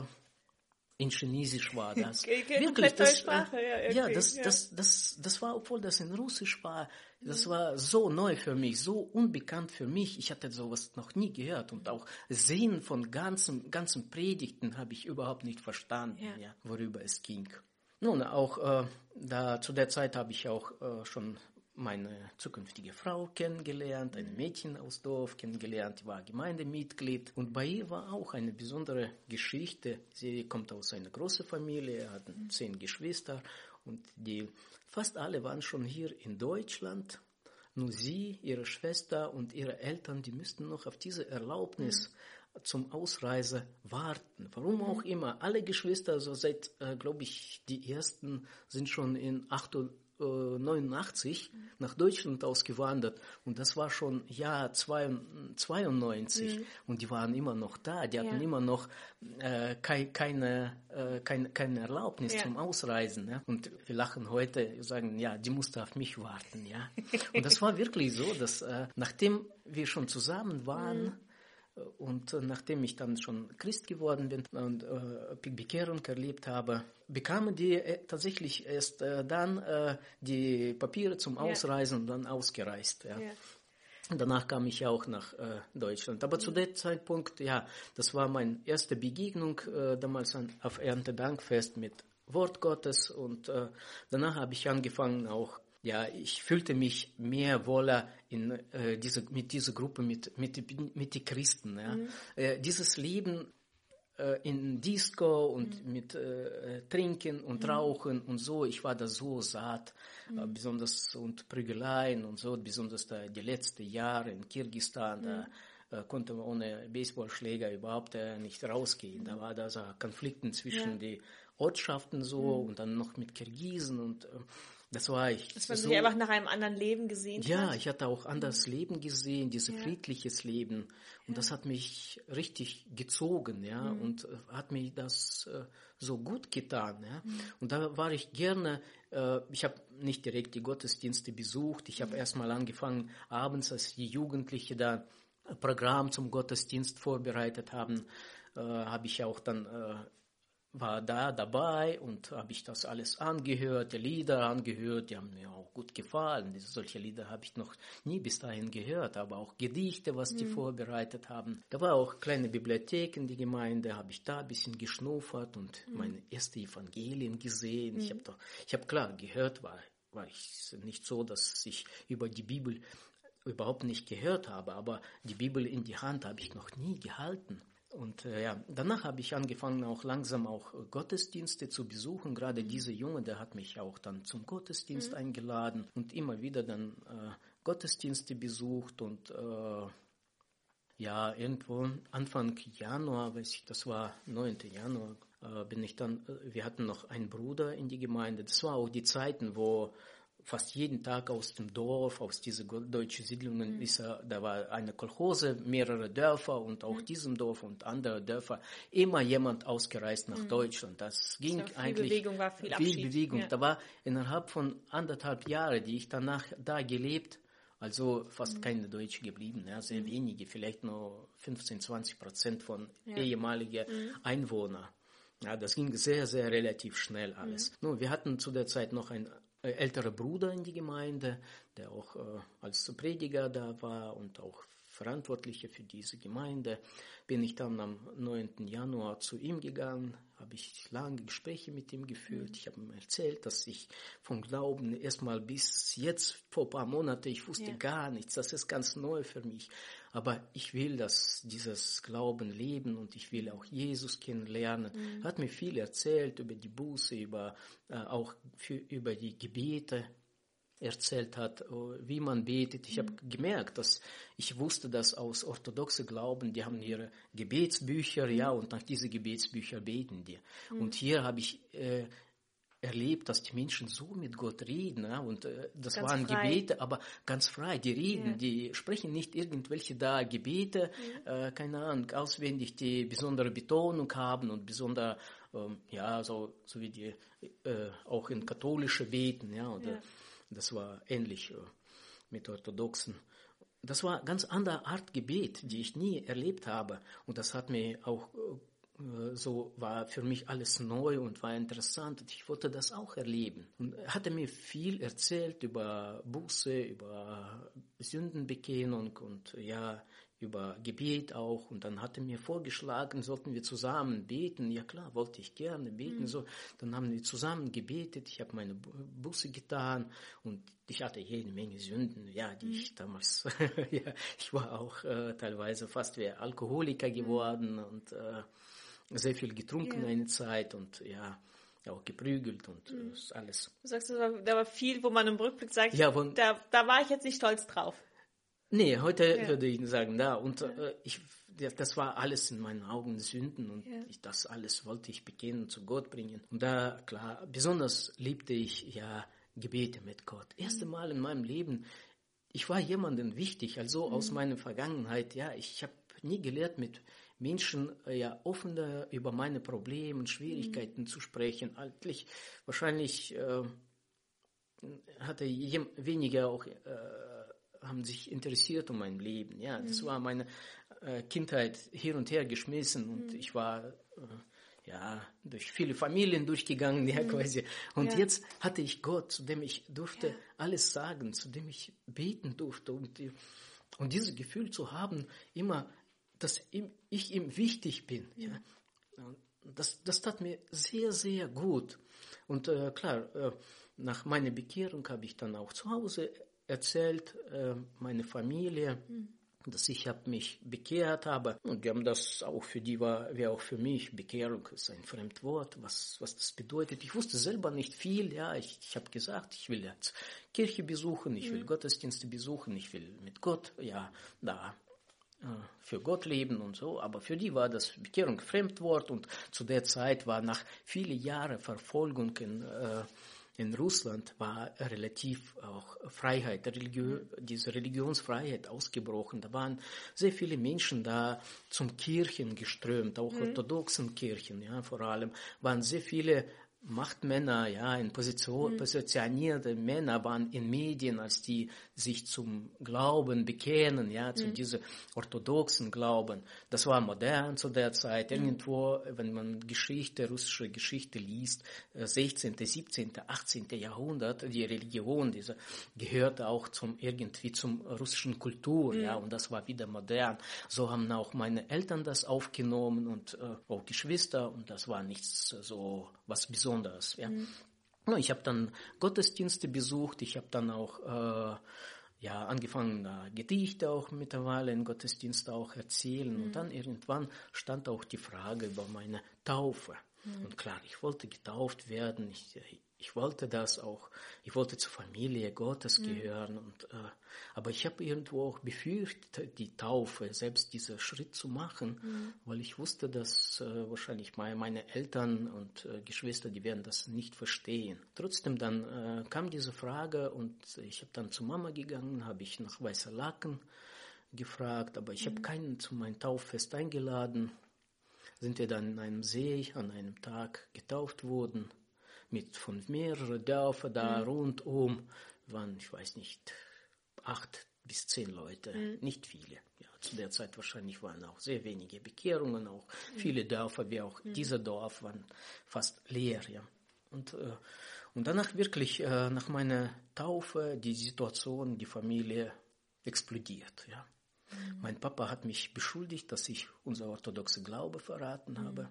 Speaker 2: in Chinesisch war. Das. Wirklich, das,
Speaker 1: Sprache, ja,
Speaker 2: ja, das, ja. Das, das, das war, obwohl das in Russisch war, das war so neu für mich, so unbekannt für mich. Ich hatte sowas noch nie gehört und auch Sinn von ganzen, ganzen Predigten habe ich überhaupt nicht verstanden, ja. Ja, worüber es ging. Nun, auch äh, da, zu der Zeit habe ich auch äh, schon meine zukünftige Frau kennengelernt, ein Mädchen aus Dorf kennengelernt, die war Gemeindemitglied und bei ihr war auch eine besondere Geschichte. Sie kommt aus einer großen Familie, hat zehn Geschwister und die fast alle waren schon hier in Deutschland. Nur sie, ihre Schwester und ihre Eltern, die müssten noch auf diese Erlaubnis mhm. zum Ausreise warten. Warum auch immer. Alle Geschwister, also seit, äh, glaube ich, die ersten sind schon in neunundachtzig mhm. nach Deutschland ausgewandert und das war schon Jahr zweiundneunzig mhm. und die waren immer noch da, die hatten ja. immer noch äh, kei, keine, äh, keine, keine Erlaubnis ja. zum Ausreisen. Ja? Und wir lachen heute, sagen, ja, die musste auf mich warten. Ja? Und das war wirklich so, dass äh, nachdem wir schon zusammen waren, mhm. und nachdem ich dann schon Christ geworden bin und äh, Bekehrung erlebt habe, bekamen die äh, tatsächlich erst äh, dann äh, die Papiere zum Ausreisen und ja. dann ausgereist. Ja. Ja. Und danach kam ich auch nach äh, Deutschland. Aber ja. zu dem Zeitpunkt, ja, das war meine erste Begegnung äh, damals an, auf Erntedankfest mit Wort Gottes und äh, danach habe ich angefangen auch. Ja, ich fühlte mich mehr wohler in äh, diese, mit dieser Gruppe, mit, mit, mit den Christen. Ja. Mhm. Äh, dieses Leben äh, in Disco und mhm. mit äh, Trinken und mhm. Rauchen und so. Ich war da so satt, mhm. äh, besonders und Prügeleien und so, besonders da die letzten Jahre in Kirgisistan, mhm. da äh, konnte man ohne Baseballschläger überhaupt äh, nicht rausgehen. Mhm. Da war da so Konflikte zwischen ja. die Ortschaften so mhm. und dann noch mit Kirgisen und äh, das war ich.
Speaker 1: Dass man
Speaker 2: so,
Speaker 1: sich einfach nach einem anderen Leben gesehen
Speaker 2: ja,
Speaker 1: hat.
Speaker 2: Ja, ich hatte auch anderes mhm. Leben gesehen, dieses
Speaker 1: ja.
Speaker 2: friedliches Leben. Und ja. das hat mich richtig gezogen, ja, mhm. und äh, hat mir das äh, so gut getan, ja. Mhm. Und da war ich gerne, äh, ich habe nicht direkt die Gottesdienste besucht. Ich habe mhm. erst mal angefangen, abends, als die Jugendlichen da ein Programm zum Gottesdienst vorbereitet haben, äh, habe ich auch dann äh, war da dabei und habe ich das alles angehört, die Lieder angehört, die haben mir auch gut gefallen. Solche Lieder habe ich noch nie bis dahin gehört, aber auch Gedichte, was die mhm. vorbereitet haben. Da war auch kleine Bibliothek in die Gemeinde, habe ich da ein bisschen geschnuffert und mhm. meine erste Evangelien gesehen. Mhm. Ich habe doch, ich habe klar gehört, war, war ich nicht so, dass ich über die Bibel überhaupt nicht gehört habe, aber die Bibel in die Hand habe ich noch nie gehalten. Und äh, ja, danach habe ich angefangen, auch langsam auch äh, Gottesdienste zu besuchen. Gerade mhm. dieser Junge, der hat mich auch dann zum Gottesdienst mhm. eingeladen und immer wieder dann äh, Gottesdienste besucht. Und äh, ja, irgendwo Anfang Januar, weiß ich, das war neunten Januar, äh, bin ich dann, äh, wir hatten noch einen Bruder in die Gemeinde. Das war auch die Zeiten, wo fast jeden Tag aus dem Dorf, aus diesen deutschen Siedlungen, mhm. ist, da war eine Kolchose, mehrere Dörfer und auch mhm. diesem Dorf und andere Dörfer, immer jemand ausgereist nach mhm. Deutschland. Das ging
Speaker 1: so, viel
Speaker 2: eigentlich,
Speaker 1: Bewegung war viel,
Speaker 2: viel
Speaker 1: Abschied.
Speaker 2: Bewegung.
Speaker 1: Ja.
Speaker 2: Da war innerhalb von anderthalb Jahren, die ich danach da gelebt, also fast mhm. keine Deutsche geblieben, ja, sehr mhm. wenige, vielleicht nur fünfzehn, zwanzig Prozent von ja. ehemaligen mhm. Einwohnern. Ja, das ging sehr, sehr relativ schnell alles. Mhm. Nun, wir hatten zu der Zeit noch ein älterer Bruder in die Gemeinde, der auch äh, als Prediger da war und auch Verantwortlicher für diese Gemeinde. Bin ich dann am neunten Januar zu ihm gegangen, habe ich lange Gespräche mit ihm geführt. Mhm. Ich habe ihm erzählt, dass ich vom Glauben erstmal bis jetzt, vor ein paar Monaten, ich wusste ja. gar nichts. Das ist ganz neu für mich. Aber ich will das, dieses Glauben leben und ich will auch Jesus kennenlernen. Mhm. Er hat mir viel erzählt über die Buße, über, äh, auch für, über die Gebete. Erzählt hat, wie man betet. Ich mhm. habe gemerkt, dass ich wusste, dass aus orthodoxen Glauben, die haben ihre Gebetsbücher, mhm. ja, und nach diesen Gebetsbüchern beten die. Mhm. Und hier habe ich äh, erlebt, dass die Menschen so mit Gott reden, ja, und äh, das ganz waren frei. Gebete, aber ganz frei, die reden, ja. die sprechen nicht irgendwelche da Gebete, mhm. äh, keine Ahnung, auswendig, die besondere Betonung haben und besondere, ähm, ja, so, so wie die äh, auch in katholische beten, ja, oder ja. Das war ähnlich äh, mit Orthodoxen. Das war eine ganz andere Art Gebet, die ich nie erlebt habe. Und das hat mir auch äh, so, war für mich alles neu und war interessant. Und ich wollte das auch erleben. Und er hatte mir viel erzählt über Buße, über Sündenbekennung und ja, über Gebet auch. Und dann hat er mir vorgeschlagen, sollten wir zusammen beten. Ja klar, wollte ich gerne beten. Mhm. So, dann haben wir zusammen gebetet. Ich habe meine Buße getan und ich hatte jede Menge Sünden, ja, die mhm. ich damals, ja, ich war auch äh, teilweise fast wie Alkoholiker geworden mhm. und äh, sehr viel getrunken ja. eine Zeit und ja, auch geprügelt und mhm. äh, alles.
Speaker 1: Du sagst, da war, da war viel, wo man im Rückblick sagt,
Speaker 2: ja, von,
Speaker 1: da, da war ich jetzt nicht stolz drauf.
Speaker 2: Nee, heute ja. würde ich sagen, da. Und ja. äh, ich, ja, das war alles in meinen Augen Sünden und ja. ich, das alles wollte ich bekennen, zu Gott bringen. Und da, klar, besonders liebte ich ja Gebete mit Gott. Erste mhm. Mal in meinem Leben, ich war jemandem wichtig, also mhm. aus meiner Vergangenheit, ja, ich habe nie gelernt, mit Menschen äh, ja offener über meine Probleme und Schwierigkeiten mhm. zu sprechen. Eigentlich, wahrscheinlich äh, hatte ich weniger auch äh, haben sich interessiert um mein Leben. Ja, das mhm. war meine äh, Kindheit hin und her geschmissen und mhm. ich war äh, ja durch viele Familien durchgegangen, ja, mhm. quasi. Und ja. jetzt hatte ich Gott, zu dem ich durfte ja. alles sagen, zu dem ich beten durfte und, und dieses Gefühl zu haben, immer, dass ihm, ich ihm wichtig bin. Mhm. Ja. Das, das tat mir sehr, sehr gut. Und äh, klar, äh, nach meiner Bekehrung habe ich dann auch zu Hause erzählt, äh, meine Familie, mhm. dass ich hab mich bekehrt habe. Und die haben das auch für die war, wie auch für mich, Bekehrung ist ein Fremdwort, was, was das bedeutet. Ich wusste selber nicht viel, ja, ich, ich habe gesagt, ich will jetzt Kirche besuchen, ich will mhm. Gottesdienste besuchen, ich will mit Gott, ja, da äh, für Gott leben und so. Aber für die war das Bekehrung Fremdwort und zu der Zeit war nach vielen Jahren Verfolgung in äh, In Russland war relativ auch Freiheit, Religion, diese Religionsfreiheit ausgebrochen. Da waren sehr viele Menschen da zum Kirchen geströmt, auch mhm. orthodoxen Kirchen, ja, vor allem waren sehr viele Machtmänner, ja, in Position, mhm. positionierte Männer waren in Medien, als die sich zum Glauben bekennen, ja, zu mhm. diesem orthodoxen Glauben. Das war modern zu der Zeit. Mhm. Irgendwo, wenn man Geschichte, russische Geschichte liest, sechzehnten, siebzehnten, achtzehnten Jahrhundert, die Religion, diese gehörte auch zum irgendwie zum russischen Kultur, mhm. ja, und das war wieder modern. So haben auch meine Eltern das aufgenommen und äh, auch Geschwister und das war nichts so was Besonderes, ja. Mhm. Ich habe dann Gottesdienste besucht, ich habe dann auch äh, ja, angefangen, äh, Gedichte auch mittlerweile in Gottesdienst auch erzählen. Mhm. Und dann irgendwann stand auch die Frage über meine Taufe. Mhm. Und klar, ich wollte getauft werden, ich, ich wollte das auch, ich wollte zur Familie Gottes gehören. Mhm. Und, äh, aber ich habe irgendwo auch befürchtet, die Taufe, selbst diesen Schritt zu machen, mhm. weil ich wusste, dass äh, wahrscheinlich meine, meine Eltern und äh, Geschwister, die werden das nicht verstehen. Trotzdem dann äh, kam diese Frage und ich habe dann zu Mama gegangen, habe ich nach Weißer Laken gefragt, aber ich mhm. habe keinen zu meinem Tauffest eingeladen. Sind wir dann in einem See an einem Tag getauft worden, mit von mehreren Dörfern da mhm. rundum, waren, ich weiß nicht, acht bis zehn Leute, mhm. nicht viele. Ja, zu der Zeit wahrscheinlich waren auch sehr wenige Bekehrungen, auch mhm. viele Dörfer, wie auch mhm. dieser Dorf, waren fast leer. Ja. Und, äh, und danach wirklich, äh, nach meiner Taufe, die Situation, die Familie explodiert. Ja. Mhm. Mein Papa hat mich beschuldigt, dass ich unser orthodoxe Glaube verraten mhm. habe.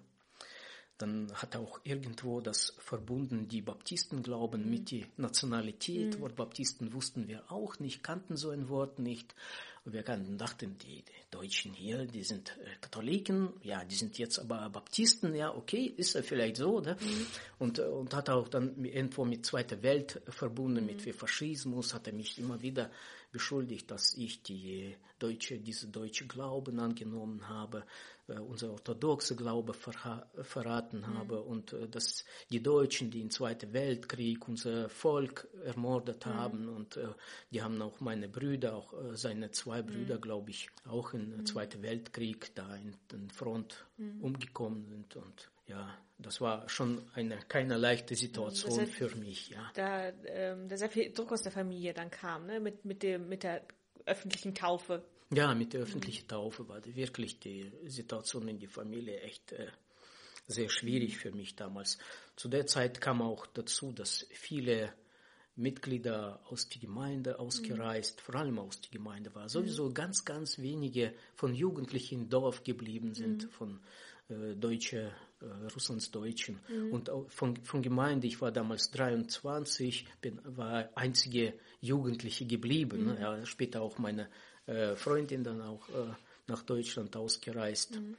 Speaker 2: Dann hat er auch irgendwo das verbunden, die Baptisten glauben mhm. mit der Nationalität. Mhm. Wort Baptisten wussten wir auch nicht, kannten so ein Wort nicht. Wir kannten, dachten, die, die Deutschen hier, die sind äh, Katholiken, ja, die sind jetzt aber Baptisten, ja, okay, ist er vielleicht so, oder? Mhm. Und, und hat auch dann irgendwo mit Zweiter Welt verbunden, mhm. mit Faschismus, hat er mich immer wieder beschuldigt, dass ich die deutsche, diese deutsche Glauben angenommen habe, äh, unser orthodoxe Glaube verha- verraten mhm. habe und äh, dass die Deutschen, die im Zweiten Weltkrieg unser Volk ermordet mhm. haben und äh, die haben auch meine Brüder, auch äh, seine zwei Brüder, mhm. glaube ich, auch im mhm. Zweiten Weltkrieg da in der Front mhm. umgekommen sind und ja, das war schon eine keine leichte Situation ja, für mich, ja.
Speaker 1: Da, ähm, da sehr viel Druck aus der Familie dann kam, ne, mit mit dem mit der öffentlichen Taufe.
Speaker 2: Ja, mit der öffentlichen mhm. Taufe war wirklich die Situation in der Familie echt äh, sehr schwierig mhm. für mich damals. Zu der Zeit kam auch dazu, dass viele Mitglieder aus der Gemeinde ausgereist, mhm. vor allem aus der Gemeinde war. Sowieso mhm. ganz, ganz wenige von Jugendlichen im Dorf geblieben sind, mhm. von äh, Deutsche, äh, Russlands Deutschen. Mhm. Und auch von, von Gemeinde, ich war damals dreiundzwanzig, bin, war einzige Jugendliche geblieben. Mhm. Ne? Ja, später auch meine äh, Freundin dann auch äh, nach Deutschland ausgereist. Mhm.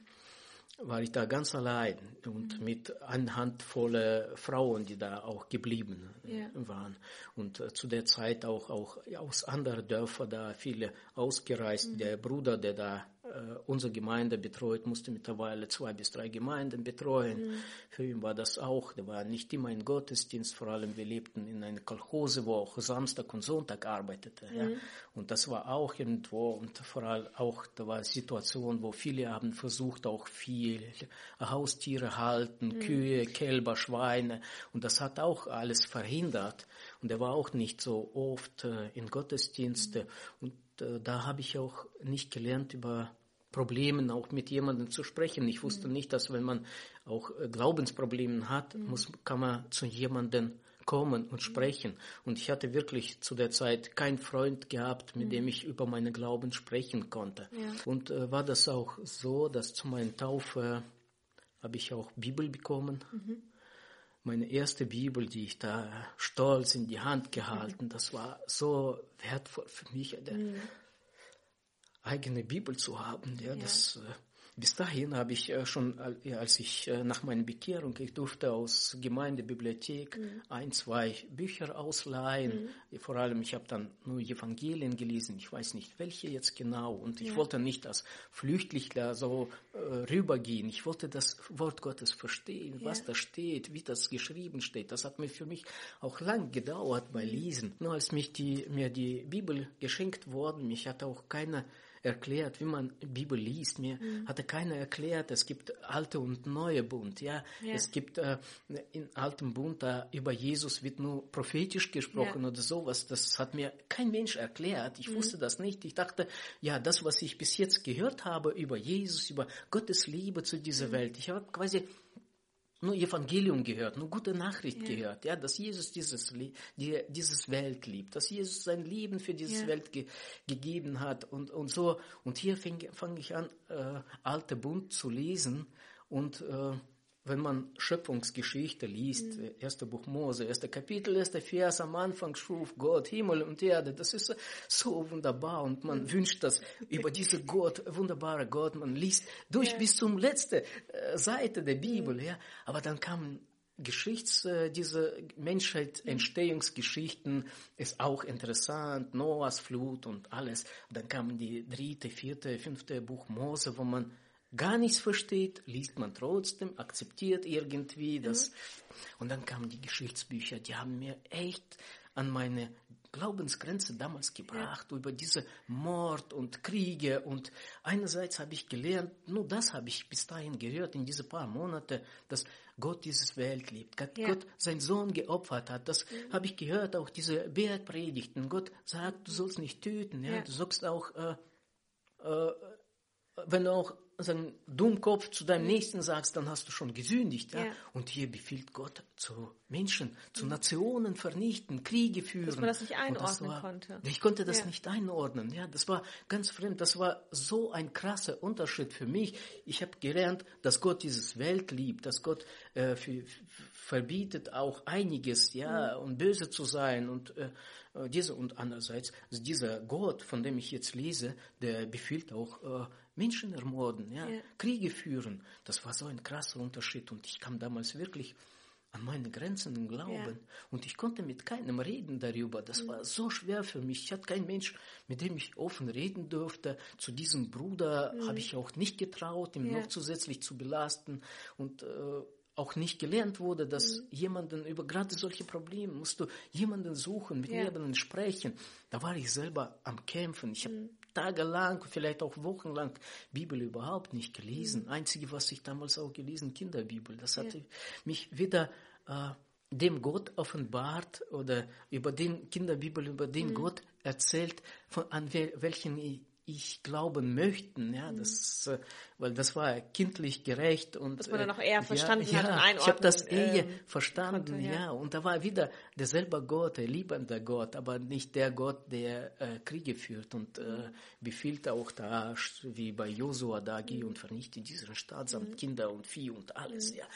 Speaker 2: War ich da ganz allein und mhm. mit einer Handvoll Frauen, die da auch geblieben yeah. waren. Und äh, zu der Zeit auch, auch aus anderen Dörfern da viele ausgereist. Mhm. Der Bruder, der da äh, unsere Gemeinde betreut, musste mittlerweile zwei bis drei Gemeinden betreuen. Mhm. Für ihn war das auch, der war nicht immer im Gottesdienst, vor allem wir lebten in einer Kolchose, wo auch Samstag und Sonntag arbeitete. Mhm. Ja. Und das war auch irgendwo, und vor allem auch, da war eine Situation, wo viele haben versucht, auch viel Haustiere halten, mhm. Kühe, Kälber, Schweine, und das hat auch alles verhindert. Und er war auch nicht so oft äh, in Gottesdienste. Mhm. Und äh, da habe ich auch nicht gelernt, über Probleme auch mit jemandem zu sprechen. Ich wusste mhm. nicht, dass wenn man auch äh, Glaubensprobleme hat, mhm. muss, kann man zu jemandem kommen und sprechen. Und ich hatte wirklich zu der Zeit keinen Freund gehabt, mit mhm. dem ich über meine Glauben sprechen konnte. Ja. Und äh, war das auch so, dass zu meiner Taufe habe ich auch Bibel bekommen. Mhm. Meine erste Bibel, die ich da stolz in die Hand gehalten, mhm. das war so wertvoll für mich. Mhm. eigene Bibel zu haben. Ja, ja. Das, äh, bis dahin habe ich äh, schon, äh, als ich äh, nach meiner Bekehrung, ich durfte aus Gemeindebibliothek mhm. ein, zwei Bücher ausleihen. Mhm. Vor allem, ich habe dann nur Evangelien gelesen, ich weiß nicht, welche jetzt genau. Und ich ja. wollte nicht als Flüchtlinger so äh, rübergehen. Ich wollte das Wort Gottes verstehen, ja. was da steht, wie das geschrieben steht. Das hat mir für mich auch lang gedauert bei Lesen. Nur als mich die, mir die Bibel geschenkt worden, mich hat auch keiner erklärt, wie man Bibel liest. Mir mhm. hatte keiner erklärt, es gibt alte und neue Bund. Ja, ja. Es gibt äh, in altem Bund, da über Jesus wird nur prophetisch gesprochen ja. oder sowas. Das hat mir kein Mensch erklärt. Ich mhm. wusste das nicht. Ich dachte, ja, das, was ich bis jetzt gehört habe über Jesus, über Gottes Liebe zu dieser mhm. Welt. Ich habe quasi nur Evangelium gehört, nur gute Nachricht ja. gehört, ja, dass Jesus dieses, die, dieses Welt liebt, dass Jesus sein Leben für diese ja. Welt ge, gegeben hat und, und so. Und hier fange fang ich an, äh, alte Bund zu lesen und äh, wenn man Schöpfungsgeschichte liest, mhm. erste Buch Mose, erste Kapitel, erster Vers, am Anfang schuf Gott Himmel und Erde, das ist so wunderbar und man mhm. wünscht das über diese Gott, wunderbare Gott, man liest durch ja. bis zum letzten äh, Seite der Bibel, mhm. ja, aber dann kamen Geschichts, äh, diese Menschheit-Entstehungsgeschichten ist auch interessant, Noahs Flut und alles, dann kamen die dritte, vierte, fünfte Buch Mose, wo man gar nichts versteht, liest man trotzdem, akzeptiert irgendwie das. Mhm. Und dann kamen die Geschichtsbücher, die haben mir echt an meine Glaubensgrenze damals gebracht, ja. über diese Mord und Kriege. Und einerseits habe ich gelernt, nur das habe ich bis dahin gehört, in diese paar Monate, dass Gott dieses Welt liebt, Gott, ja. Gott seinen Sohn geopfert hat. Das mhm. habe ich gehört, auch diese Bergpredigten. Gott sagt, du sollst nicht töten, ja, ja. du sollst auch, äh, äh, wenn du auch einen Dummkopf zu deinem Nächsten sagst, dann hast du schon gesündigt. Ja? Ja. Und hier befiehlt Gott zu Menschen, zu Nationen vernichten, Kriege führen.
Speaker 1: Dass man das nicht einordnen
Speaker 2: das war,
Speaker 1: konnte.
Speaker 2: Ich konnte das
Speaker 1: ja.
Speaker 2: nicht einordnen. Ja? Das war ganz fremd. Das war so ein krasser Unterschied für mich. Ich habe gelernt, dass Gott dieses Welt liebt, dass Gott äh, für, für, verbietet auch einiges, ja, mhm. und böse zu sein und äh, diese und andererseits also dieser Gott, von dem ich jetzt lese, der befiehlt auch äh, Menschen ermorden, ja, ja, Kriege führen. Das war so ein krasser Unterschied und ich kam damals wirklich an meine Grenzen im Glauben ja. und ich konnte mit keinem reden darüber. Das mhm. war so schwer für mich. Ich hatte keinen Mensch, mit dem ich offen reden durfte. Zu diesem Bruder mhm. habe ich auch nicht getraut, ihn ja. noch zusätzlich zu belasten und äh, auch nicht gelernt wurde, dass mhm. jemanden über gerade solche Probleme musst du jemanden suchen, mit ja. jemandem sprechen. Da war ich selber am Kämpfen. Ich habe mhm. tagelang, vielleicht auch wochenlang Bibel überhaupt nicht gelesen. Mhm. Einzige, was ich damals auch gelesen, Kinderbibel. Das ja. hatte mich wieder äh, dem Gott offenbart oder über den Kinderbibel, über den mhm. Gott erzählt, von, an wel, welchen ich ich glauben möchten, ja, das, mhm. weil das war kindlich gerecht und
Speaker 1: dass man dann auch eher verstanden
Speaker 2: ja,
Speaker 1: hat
Speaker 2: ja,
Speaker 1: und einordnen.
Speaker 2: Ich habe das eher
Speaker 1: ähm,
Speaker 2: verstanden, konnte, ja. ja, und da war wieder derselbe Gott, der liebende Gott, aber nicht der Gott, der äh, Kriege führt und äh, befiehlt auch da, wie bei Josua, da geh und vernichte diesen Staat samt mhm. Kinder und Vieh und alles, mhm. ja.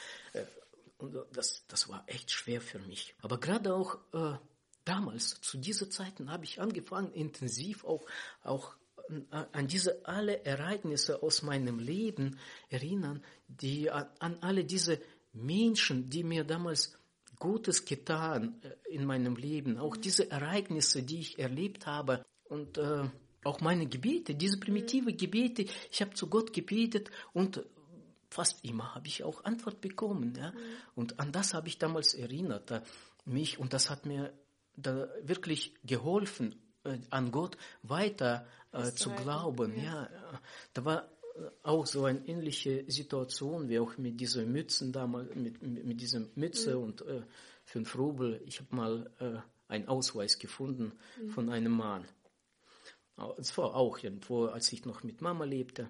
Speaker 2: Und das, das war echt schwer für mich. Aber gerade auch äh, damals, zu diesen Zeiten, habe ich angefangen, intensiv auch, auch an diese alle Ereignisse aus meinem Leben erinnern, die an, an alle diese Menschen, die mir damals Gutes getan in meinem Leben, auch diese Ereignisse, die ich erlebt habe und äh, auch meine Gebete, diese primitive Gebete, ich habe zu Gott gebetet und fast immer habe ich auch Antwort bekommen, ja? Und an das habe ich damals erinnert, äh, mich, und das hat mir da wirklich geholfen, äh, an Gott weiter äh, zu glauben. Ja. ja, da war auch so eine ähnliche Situation wie auch mit dieser Mützen damals, mit, mit, mit dieser Mütze mhm. und äh, fünf Rubel. Ich habe mal äh, einen Ausweis gefunden mhm. von einem Mann. Es war auch irgendwo, als ich noch mit Mama lebte.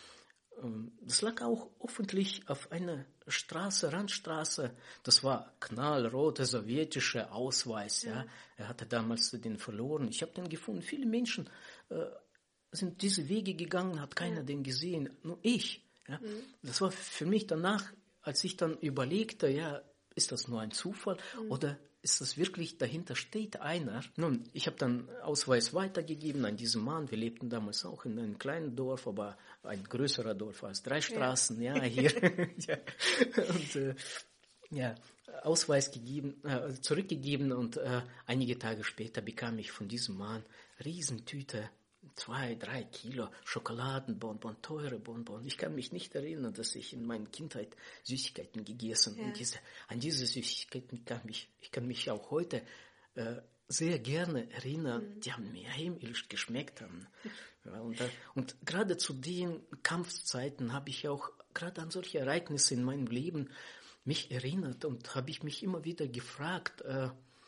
Speaker 2: Das lag auch öffentlich auf einer Straße, Randstraße. Das war knallroter sowjetischer Ausweis. Ja. Ja. Er hatte damals den verloren. Ich habe den gefunden. Viele Menschen äh, sind diese Wege gegangen, hat keiner ja. den gesehen, nur ich. Ja. Mhm. Das war für mich danach, als ich dann überlegte, ja, ist das nur ein Zufall mhm. oder ist das wirklich, dahinter steht einer? Nun, ich habe dann Ausweis weitergegeben an diesen Mann. Wir lebten damals auch in einem kleinen Dorf, aber ein größerer Dorf als drei Straßen, ja, ja hier. ja. Und äh, ja, Ausweis gegeben, äh, zurückgegeben und äh, einige Tage später bekam ich von diesem Mann Riesentüte, zwei, drei Kilo Schokoladenbonbon, teure Bonbon. Ich kann mich nicht erinnern, dass ich in meiner Kindheit Süßigkeiten gegessen habe. Ja. Diese, an diese Süßigkeiten kann ich, ich kann mich auch heute äh, sehr gerne erinnern. Mhm. Die haben mir himmlisch geschmeckt. Haben. Ja, und, äh, und gerade zu den Kampfzeiten habe ich auch gerade an solche Ereignisse in meinem Leben mich erinnert und habe ich mich immer wieder gefragt, äh,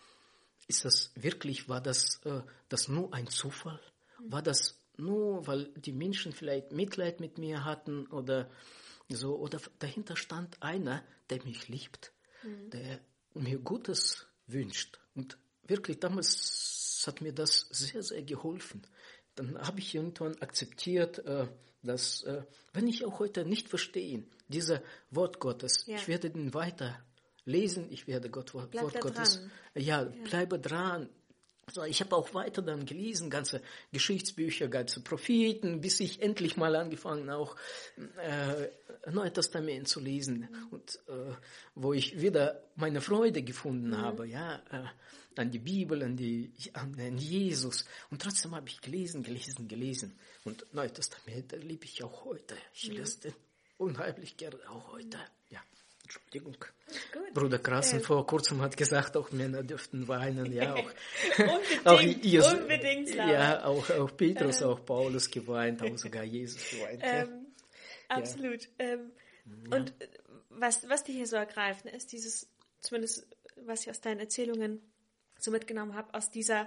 Speaker 2: ist das wirklich, war das, äh, das nur ein Zufall? War das nur, weil die Menschen vielleicht Mitleid mit mir hatten oder so, oder dahinter stand einer, der mich liebt, mhm. der mir Gutes wünscht. Und wirklich damals hat mir das sehr, sehr geholfen. Dann habe ich irgendwann akzeptiert, äh, dass, äh, wenn ich auch heute nicht verstehe, dieser Wort Gottes, ja. ich werde den weiter lesen, ich werde Gott, Wort
Speaker 1: Bleib
Speaker 2: Gottes,
Speaker 1: dran.
Speaker 2: Ja, ja, bleibe dran. Also ich habe auch weiter dann gelesen, ganze Geschichtsbücher, ganze Propheten, bis ich endlich mal angefangen auch äh, Neue Testament zu lesen mhm. und äh, wo ich wieder meine Freude gefunden mhm. habe, ja, äh, an die Bibel, an die an, an Jesus. Und trotzdem habe ich gelesen, gelesen, gelesen. Und Neue Testament liebe ich auch heute. Ich mhm. lese den unheimlich gerne auch heute. Ja. Entschuldigung. Gut. Bruder Krassen ähm. vor kurzem hat gesagt, auch Männer dürften weinen. Ja, auch,
Speaker 1: unbedingt,
Speaker 2: auch Jesus,
Speaker 1: unbedingt.
Speaker 2: Ja, auch, auch Petrus, ähm. auch Paulus geweint, auch sogar Jesus geweint.
Speaker 1: Ähm, ja. Absolut. Ja. Ähm, ja. Und was, was dir hier so ergreift, ist dieses, zumindest was ich aus deinen Erzählungen so mitgenommen habe, aus dieser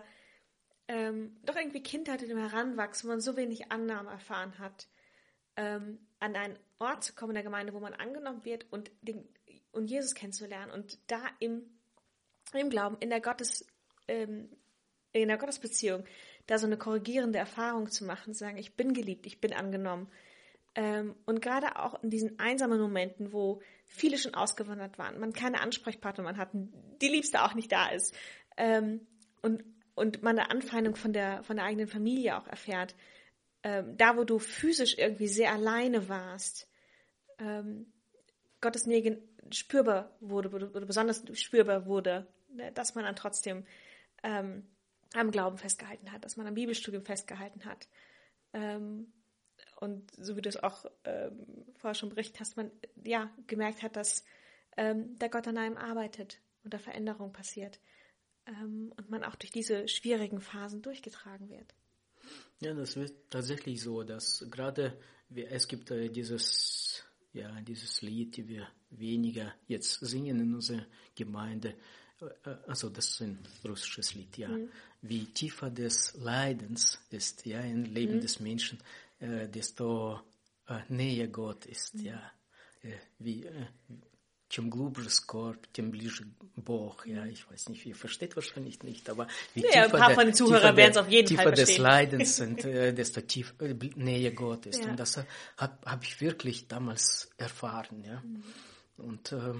Speaker 1: ähm, doch irgendwie Kindheit in dem Heranwachsen, wo man so wenig Annahme erfahren hat, ähm, an einen Ort zu kommen in der Gemeinde, wo man angenommen wird und, den, und Jesus kennenzulernen und da im, im Glauben, in der Gottes, ähm, in der Gottesbeziehung, da so eine korrigierende Erfahrung zu machen, zu sagen, ich bin geliebt, ich bin angenommen. Ähm, und gerade auch in diesen einsamen Momenten, wo viele schon ausgewandert waren, man keine Ansprechpartner man hat, die Liebste auch nicht da ist, ähm, und, und man eine Anfeindung von der, von der eigenen Familie auch erfährt, ähm, da wo du physisch irgendwie sehr alleine warst, ähm, Gottes Nähe spürbar wurde, oder besonders spürbar wurde, ne, dass man dann trotzdem ähm, am Glauben festgehalten hat, dass man am Bibelstudium festgehalten hat. Ähm, und so wie du es auch ähm, vorher schon berichtet hast, man ja gemerkt hat, dass ähm, der Gott an einem arbeitet und da Veränderung passiert ähm, und man auch durch diese schwierigen Phasen durchgetragen wird.
Speaker 2: Ja, das wird tatsächlich so, dass gerade wir, es gibt äh, dieses, ja, dieses Lied, die wir weniger jetzt singen in unserer Gemeinde. Äh, also das ist ein russisches Lied, ja. Mhm. Wie tiefer des Leidens ist, ja, im Leben mhm. des Menschen, äh, desto äh, näher Gott ist, mhm. ja. Äh, wie äh, чем глубже скорбь, тем ближе Бог. Ja, ich weiß nicht, ihr versteht wahrscheinlich nicht, aber wie
Speaker 1: ja,
Speaker 2: tiefer,
Speaker 1: ein paar von den Zuhörern werden es auf jeden
Speaker 2: tiefer
Speaker 1: Fall
Speaker 2: des Leidens sind, äh, desto tief, äh, näher Gott ist.
Speaker 1: Ja.
Speaker 2: Und das habe hab ich wirklich damals erfahren. Ja. Mhm. Und ähm,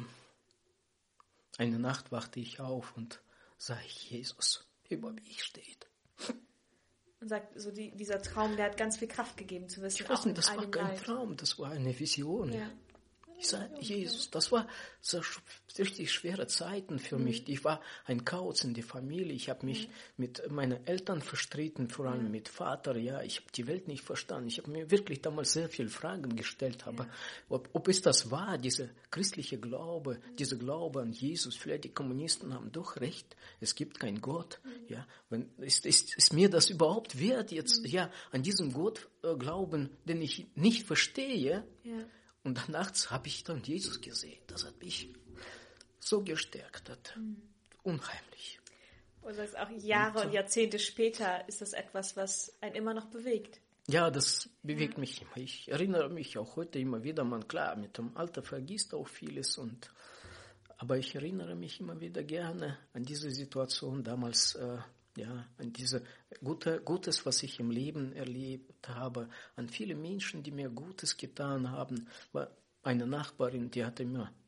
Speaker 2: eine Nacht wachte ich auf und sah ich Jesus über mich steht.
Speaker 1: Und sagt, so die, dieser Traum, der hat ganz viel Kraft gegeben, zu wissen,
Speaker 2: ich weiß nicht, das war kein Leid. Traum, das war eine Vision. Ja. Ich sage, Jesus, das war so richtig schwere Zeiten für mhm. mich. Ich war ein Chaos in der Familie. Ich habe mich mhm. mit meinen Eltern verstritten, vor allem mhm. mit Vater. Ja, ich habe die Welt nicht verstanden. Ich habe mir wirklich damals sehr viele Fragen gestellt. Aber ja. ob, ob es das war, dieser christliche Glaube, mhm. dieser Glaube an Jesus. Vielleicht die Kommunisten haben doch recht. Es gibt keinen Gott. Mhm. Ja, wenn, ist, ist, ist mir das überhaupt wert, jetzt mhm. ja an diesen Gott äh, glauben, den ich nicht verstehe?
Speaker 1: Ja.
Speaker 2: Und dann nachts habe ich dann Jesus gesehen. Das hat mich so gestärkt. Hat. Mhm. Unheimlich.
Speaker 1: Und das auch Jahre und, und Jahrzehnte später ist das etwas, was einen immer noch bewegt.
Speaker 2: Ja, das bewegt ja. mich immer. Ich erinnere mich auch heute immer wieder, man klar, mit dem Alter vergisst auch vieles. Und, aber ich erinnere mich immer wieder gerne an diese Situation damals, äh, ja, an diese gute, Gutes, was ich im Leben erlebt habe, an viele Menschen, die mir Gutes getan haben. Eine Nachbarin, die hatte mir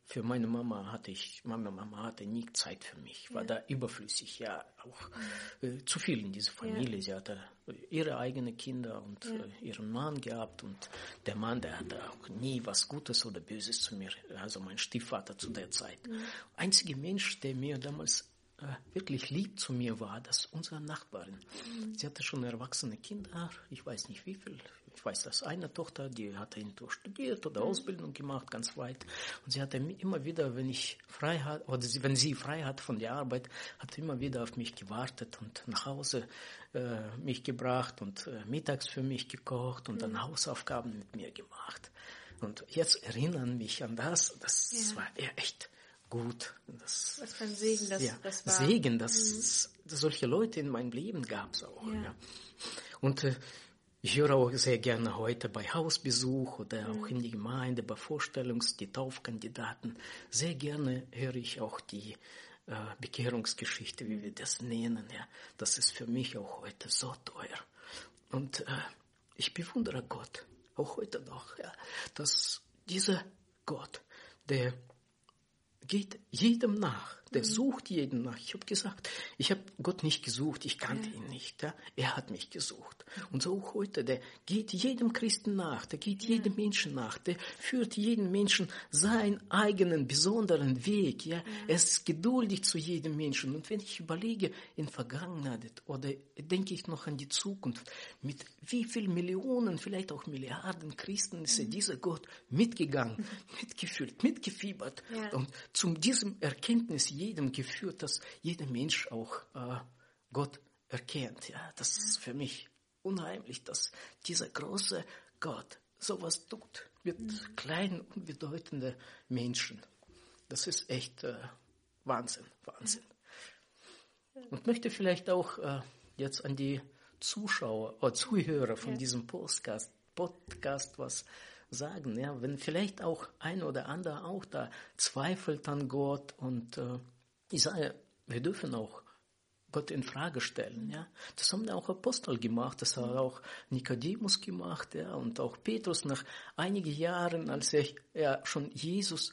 Speaker 2: für meine Mama hatte ich, meine Mama hatte nie Zeit für mich, war ja. da überflüssig, ja, auch mhm. äh, zu viel in dieser Familie. Ja. Sie hatte ihre eigenen Kinder und ja. äh, ihren Mann gehabt und der Mann, der hatte auch nie was Gutes oder Böses zu mir, also mein Stiefvater zu der Zeit. Mhm. Einziger Mensch, der mir damals äh, wirklich lieb zu mir war, das ist unsere Nachbarin. Mhm. Sie hatte schon erwachsene Kinder, ich weiß nicht wie viel. Ich weiß, dass eine Tochter, die hatte ihn studiert oder mhm. Ausbildung gemacht, ganz weit. Und sie hatte immer wieder, wenn ich frei hatte, oder sie, wenn sie frei hatte von der Arbeit, hat sie immer wieder auf mich gewartet und nach Hause äh, mich gebracht und äh, mittags für mich gekocht und mhm. dann Hausaufgaben mit mir gemacht. Und jetzt erinnern mich an das, das ja. war echt gut. Das,
Speaker 1: Was für ein Segen das,
Speaker 2: ja,
Speaker 1: das war.
Speaker 2: Segen, dass mhm. es solche Leute in meinem Leben gab es auch. Ja. Ja. Und äh, ich höre auch sehr gerne heute bei Hausbesuch oder auch in die Gemeinde, bei Vorstellungs-, die Taufkandidaten. Sehr gerne höre ich auch die äh, Bekehrungsgeschichte, wie wir das nennen. Ja. Das ist für mich auch heute so teuer. Und äh, ich bewundere Gott, auch heute noch, ja, dass dieser Gott, der geht jedem nach. Der mhm. sucht jeden nach. Ich habe gesagt, ich habe Gott nicht gesucht, ich kannte ja. ihn nicht. Ja? Er hat mich gesucht. Und so auch heute, der geht jedem Christen nach, der geht ja. jedem Menschen nach, der führt jedem Menschen seinen eigenen besonderen Weg. Ja? Ja. Er ist geduldig zu jedem Menschen. Und wenn ich überlege in Vergangenheit oder denke ich noch an die Zukunft, mit wie vielen Millionen, vielleicht auch Milliarden Christen ist mhm. dieser Gott mitgegangen, mhm. mitgefühlt, mitgefiebert ja. und zu diesem Erkenntnis jedem geführt, dass jeder Mensch auch äh, Gott erkennt. Ja, das ist für mich unheimlich, dass dieser große Gott sowas tut mit mhm. kleinen, unbedeutenden Menschen. Das ist echt äh, Wahnsinn, Wahnsinn. Und möchte vielleicht auch äh, jetzt an die Zuschauer oder Zuhörer von ja. diesem Podcast, Podcast was sagen, ja, wenn vielleicht auch ein oder andere auch da zweifelt an Gott und äh, ich sage, wir dürfen auch Gott in Frage stellen, ja. Das haben auch Apostel gemacht, das hat auch Nikodemus gemacht, ja, und auch Petrus nach einigen Jahren, als er ja, schon Jesus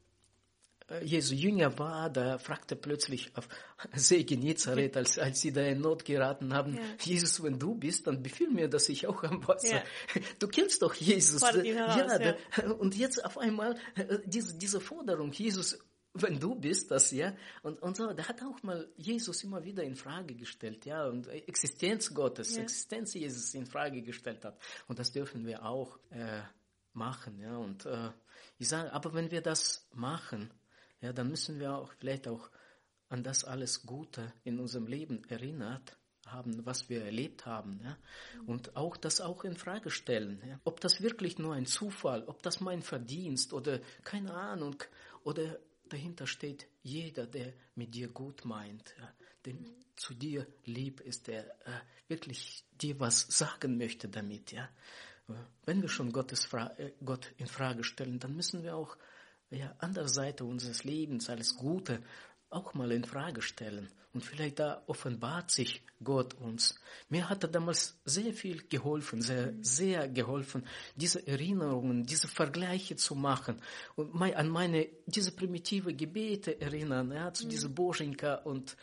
Speaker 2: Jesu Jünger war, da fragte plötzlich auf See Genezareth, als, als sie da in Not geraten haben, ja. Jesus, wenn du bist, dann befiehl mir, dass ich auch am Wasser. Ja. Du kennst doch Jesus.
Speaker 1: Heraus,
Speaker 2: ja, ja. Da, und jetzt auf einmal diese, diese Forderung, Jesus, wenn du bist das, ja. Und, und so, da hat auch mal Jesus immer wieder in Frage gestellt, ja, und Existenz Gottes, ja. Existenz Jesus in Frage gestellt hat. Und das dürfen wir auch äh, machen, ja. Und äh, ich sage, aber wenn wir das machen, ja, dann müssen wir auch vielleicht auch an das alles Gute in unserem Leben erinnert haben, was wir erlebt haben, ja, und auch das auch in Frage stellen, ja, ob das wirklich nur ein Zufall, ob das mein Verdienst oder keine Ahnung, oder dahinter steht jeder, der mit dir gut meint, ja, der mhm. zu dir lieb ist, der äh, wirklich dir was sagen möchte damit, ja. Wenn wir schon Gottes Fra- äh, Gott in Frage stellen, dann müssen wir auch ja, andere Seite unseres Lebens, alles Gute, auch mal in Frage stellen. Und vielleicht da offenbart sich Gott uns. Mir hat er damals sehr viel geholfen, sehr, sehr geholfen, diese Erinnerungen, diese Vergleiche zu machen und an meine, diese primitive Gebete erinnern, ja, zu mhm. dieser Boschenka. Und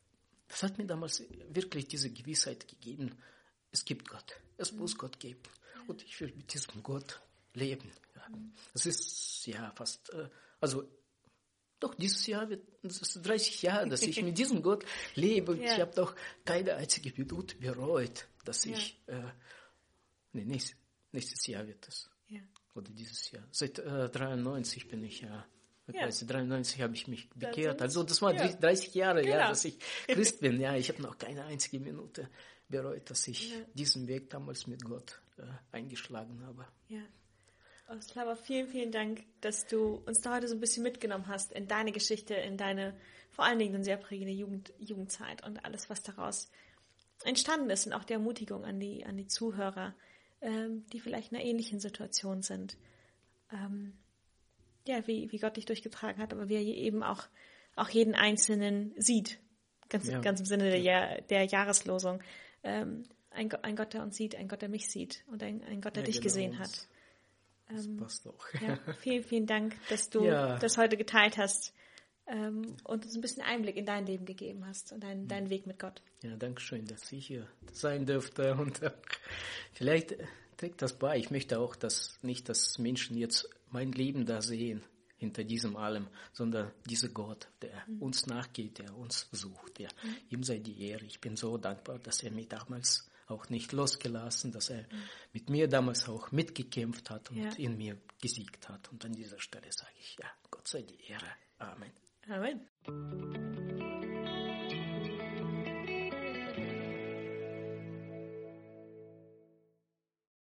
Speaker 2: das hat mir damals wirklich diese Gewissheit gegeben, es gibt Gott, es mhm. muss Gott geben. Und ich will mit diesem Gott leben. Das ist ja fast, äh, also doch dieses Jahr wird, das ist dreißig Jahre, dass ich mit diesem Gott lebe. Ja. Ich habe doch keine einzige Minute bereut, dass ja. ich, äh, nee, nächstes, nächstes Jahr wird es. Ja. Oder dieses Jahr. Seit äh, dreiundneunzig bin ich ja, ja. Also dreiundneunzig habe ich mich bekehrt. Also das war ja. dreißig Jahre, genau. ja, dass ich Christ bin. Ja, ich habe noch keine einzige Minute bereut, dass ich ja. diesen Weg damals mit Gott äh, eingeschlagen habe.
Speaker 1: Ja. Oh, Slava, vielen, vielen Dank, dass du uns da heute so ein bisschen mitgenommen hast in deine Geschichte, in deine vor allen Dingen eine sehr prägende Jugend, Jugendzeit und alles, was daraus entstanden ist und auch die Ermutigung an die, an die Zuhörer, ähm, die vielleicht in einer ähnlichen Situation sind. Ähm, ja, wie, wie Gott dich durchgetragen hat, aber wie er eben auch, auch jeden Einzelnen sieht. Ganz, ja. ganz im Sinne der, Jahr, der Jahreslosung. Ähm, ein, ein Gott, der uns sieht, ein Gott, der mich sieht und ein, ein Gott, der ja, dich genau. gesehen hat.
Speaker 2: das
Speaker 1: Ähm,
Speaker 2: passt auch.
Speaker 1: Ja, vielen, vielen Dank, dass du
Speaker 2: Ja.
Speaker 1: das heute geteilt hast ähm, und uns ein bisschen Einblick in dein Leben gegeben hast und dein, deinen Weg mit Gott.
Speaker 2: Ja, danke schön, dass ich hier sein durfte. Und äh, vielleicht trägt das bei. Ich möchte auch, dass nicht, dass Menschen jetzt mein Leben da sehen, hinter diesem allem, sondern dieser Gott, der mhm. uns nachgeht, der uns sucht. Ja. Mhm. Ihm sei die Ehre. Ich bin so dankbar, dass er mich damals auch nicht losgelassen, dass er mhm. mit mir damals auch mitgekämpft hat und ja. in mir gesiegt hat. Und an dieser Stelle sage ich, ja, Gott sei die Ehre. Amen.
Speaker 1: Amen.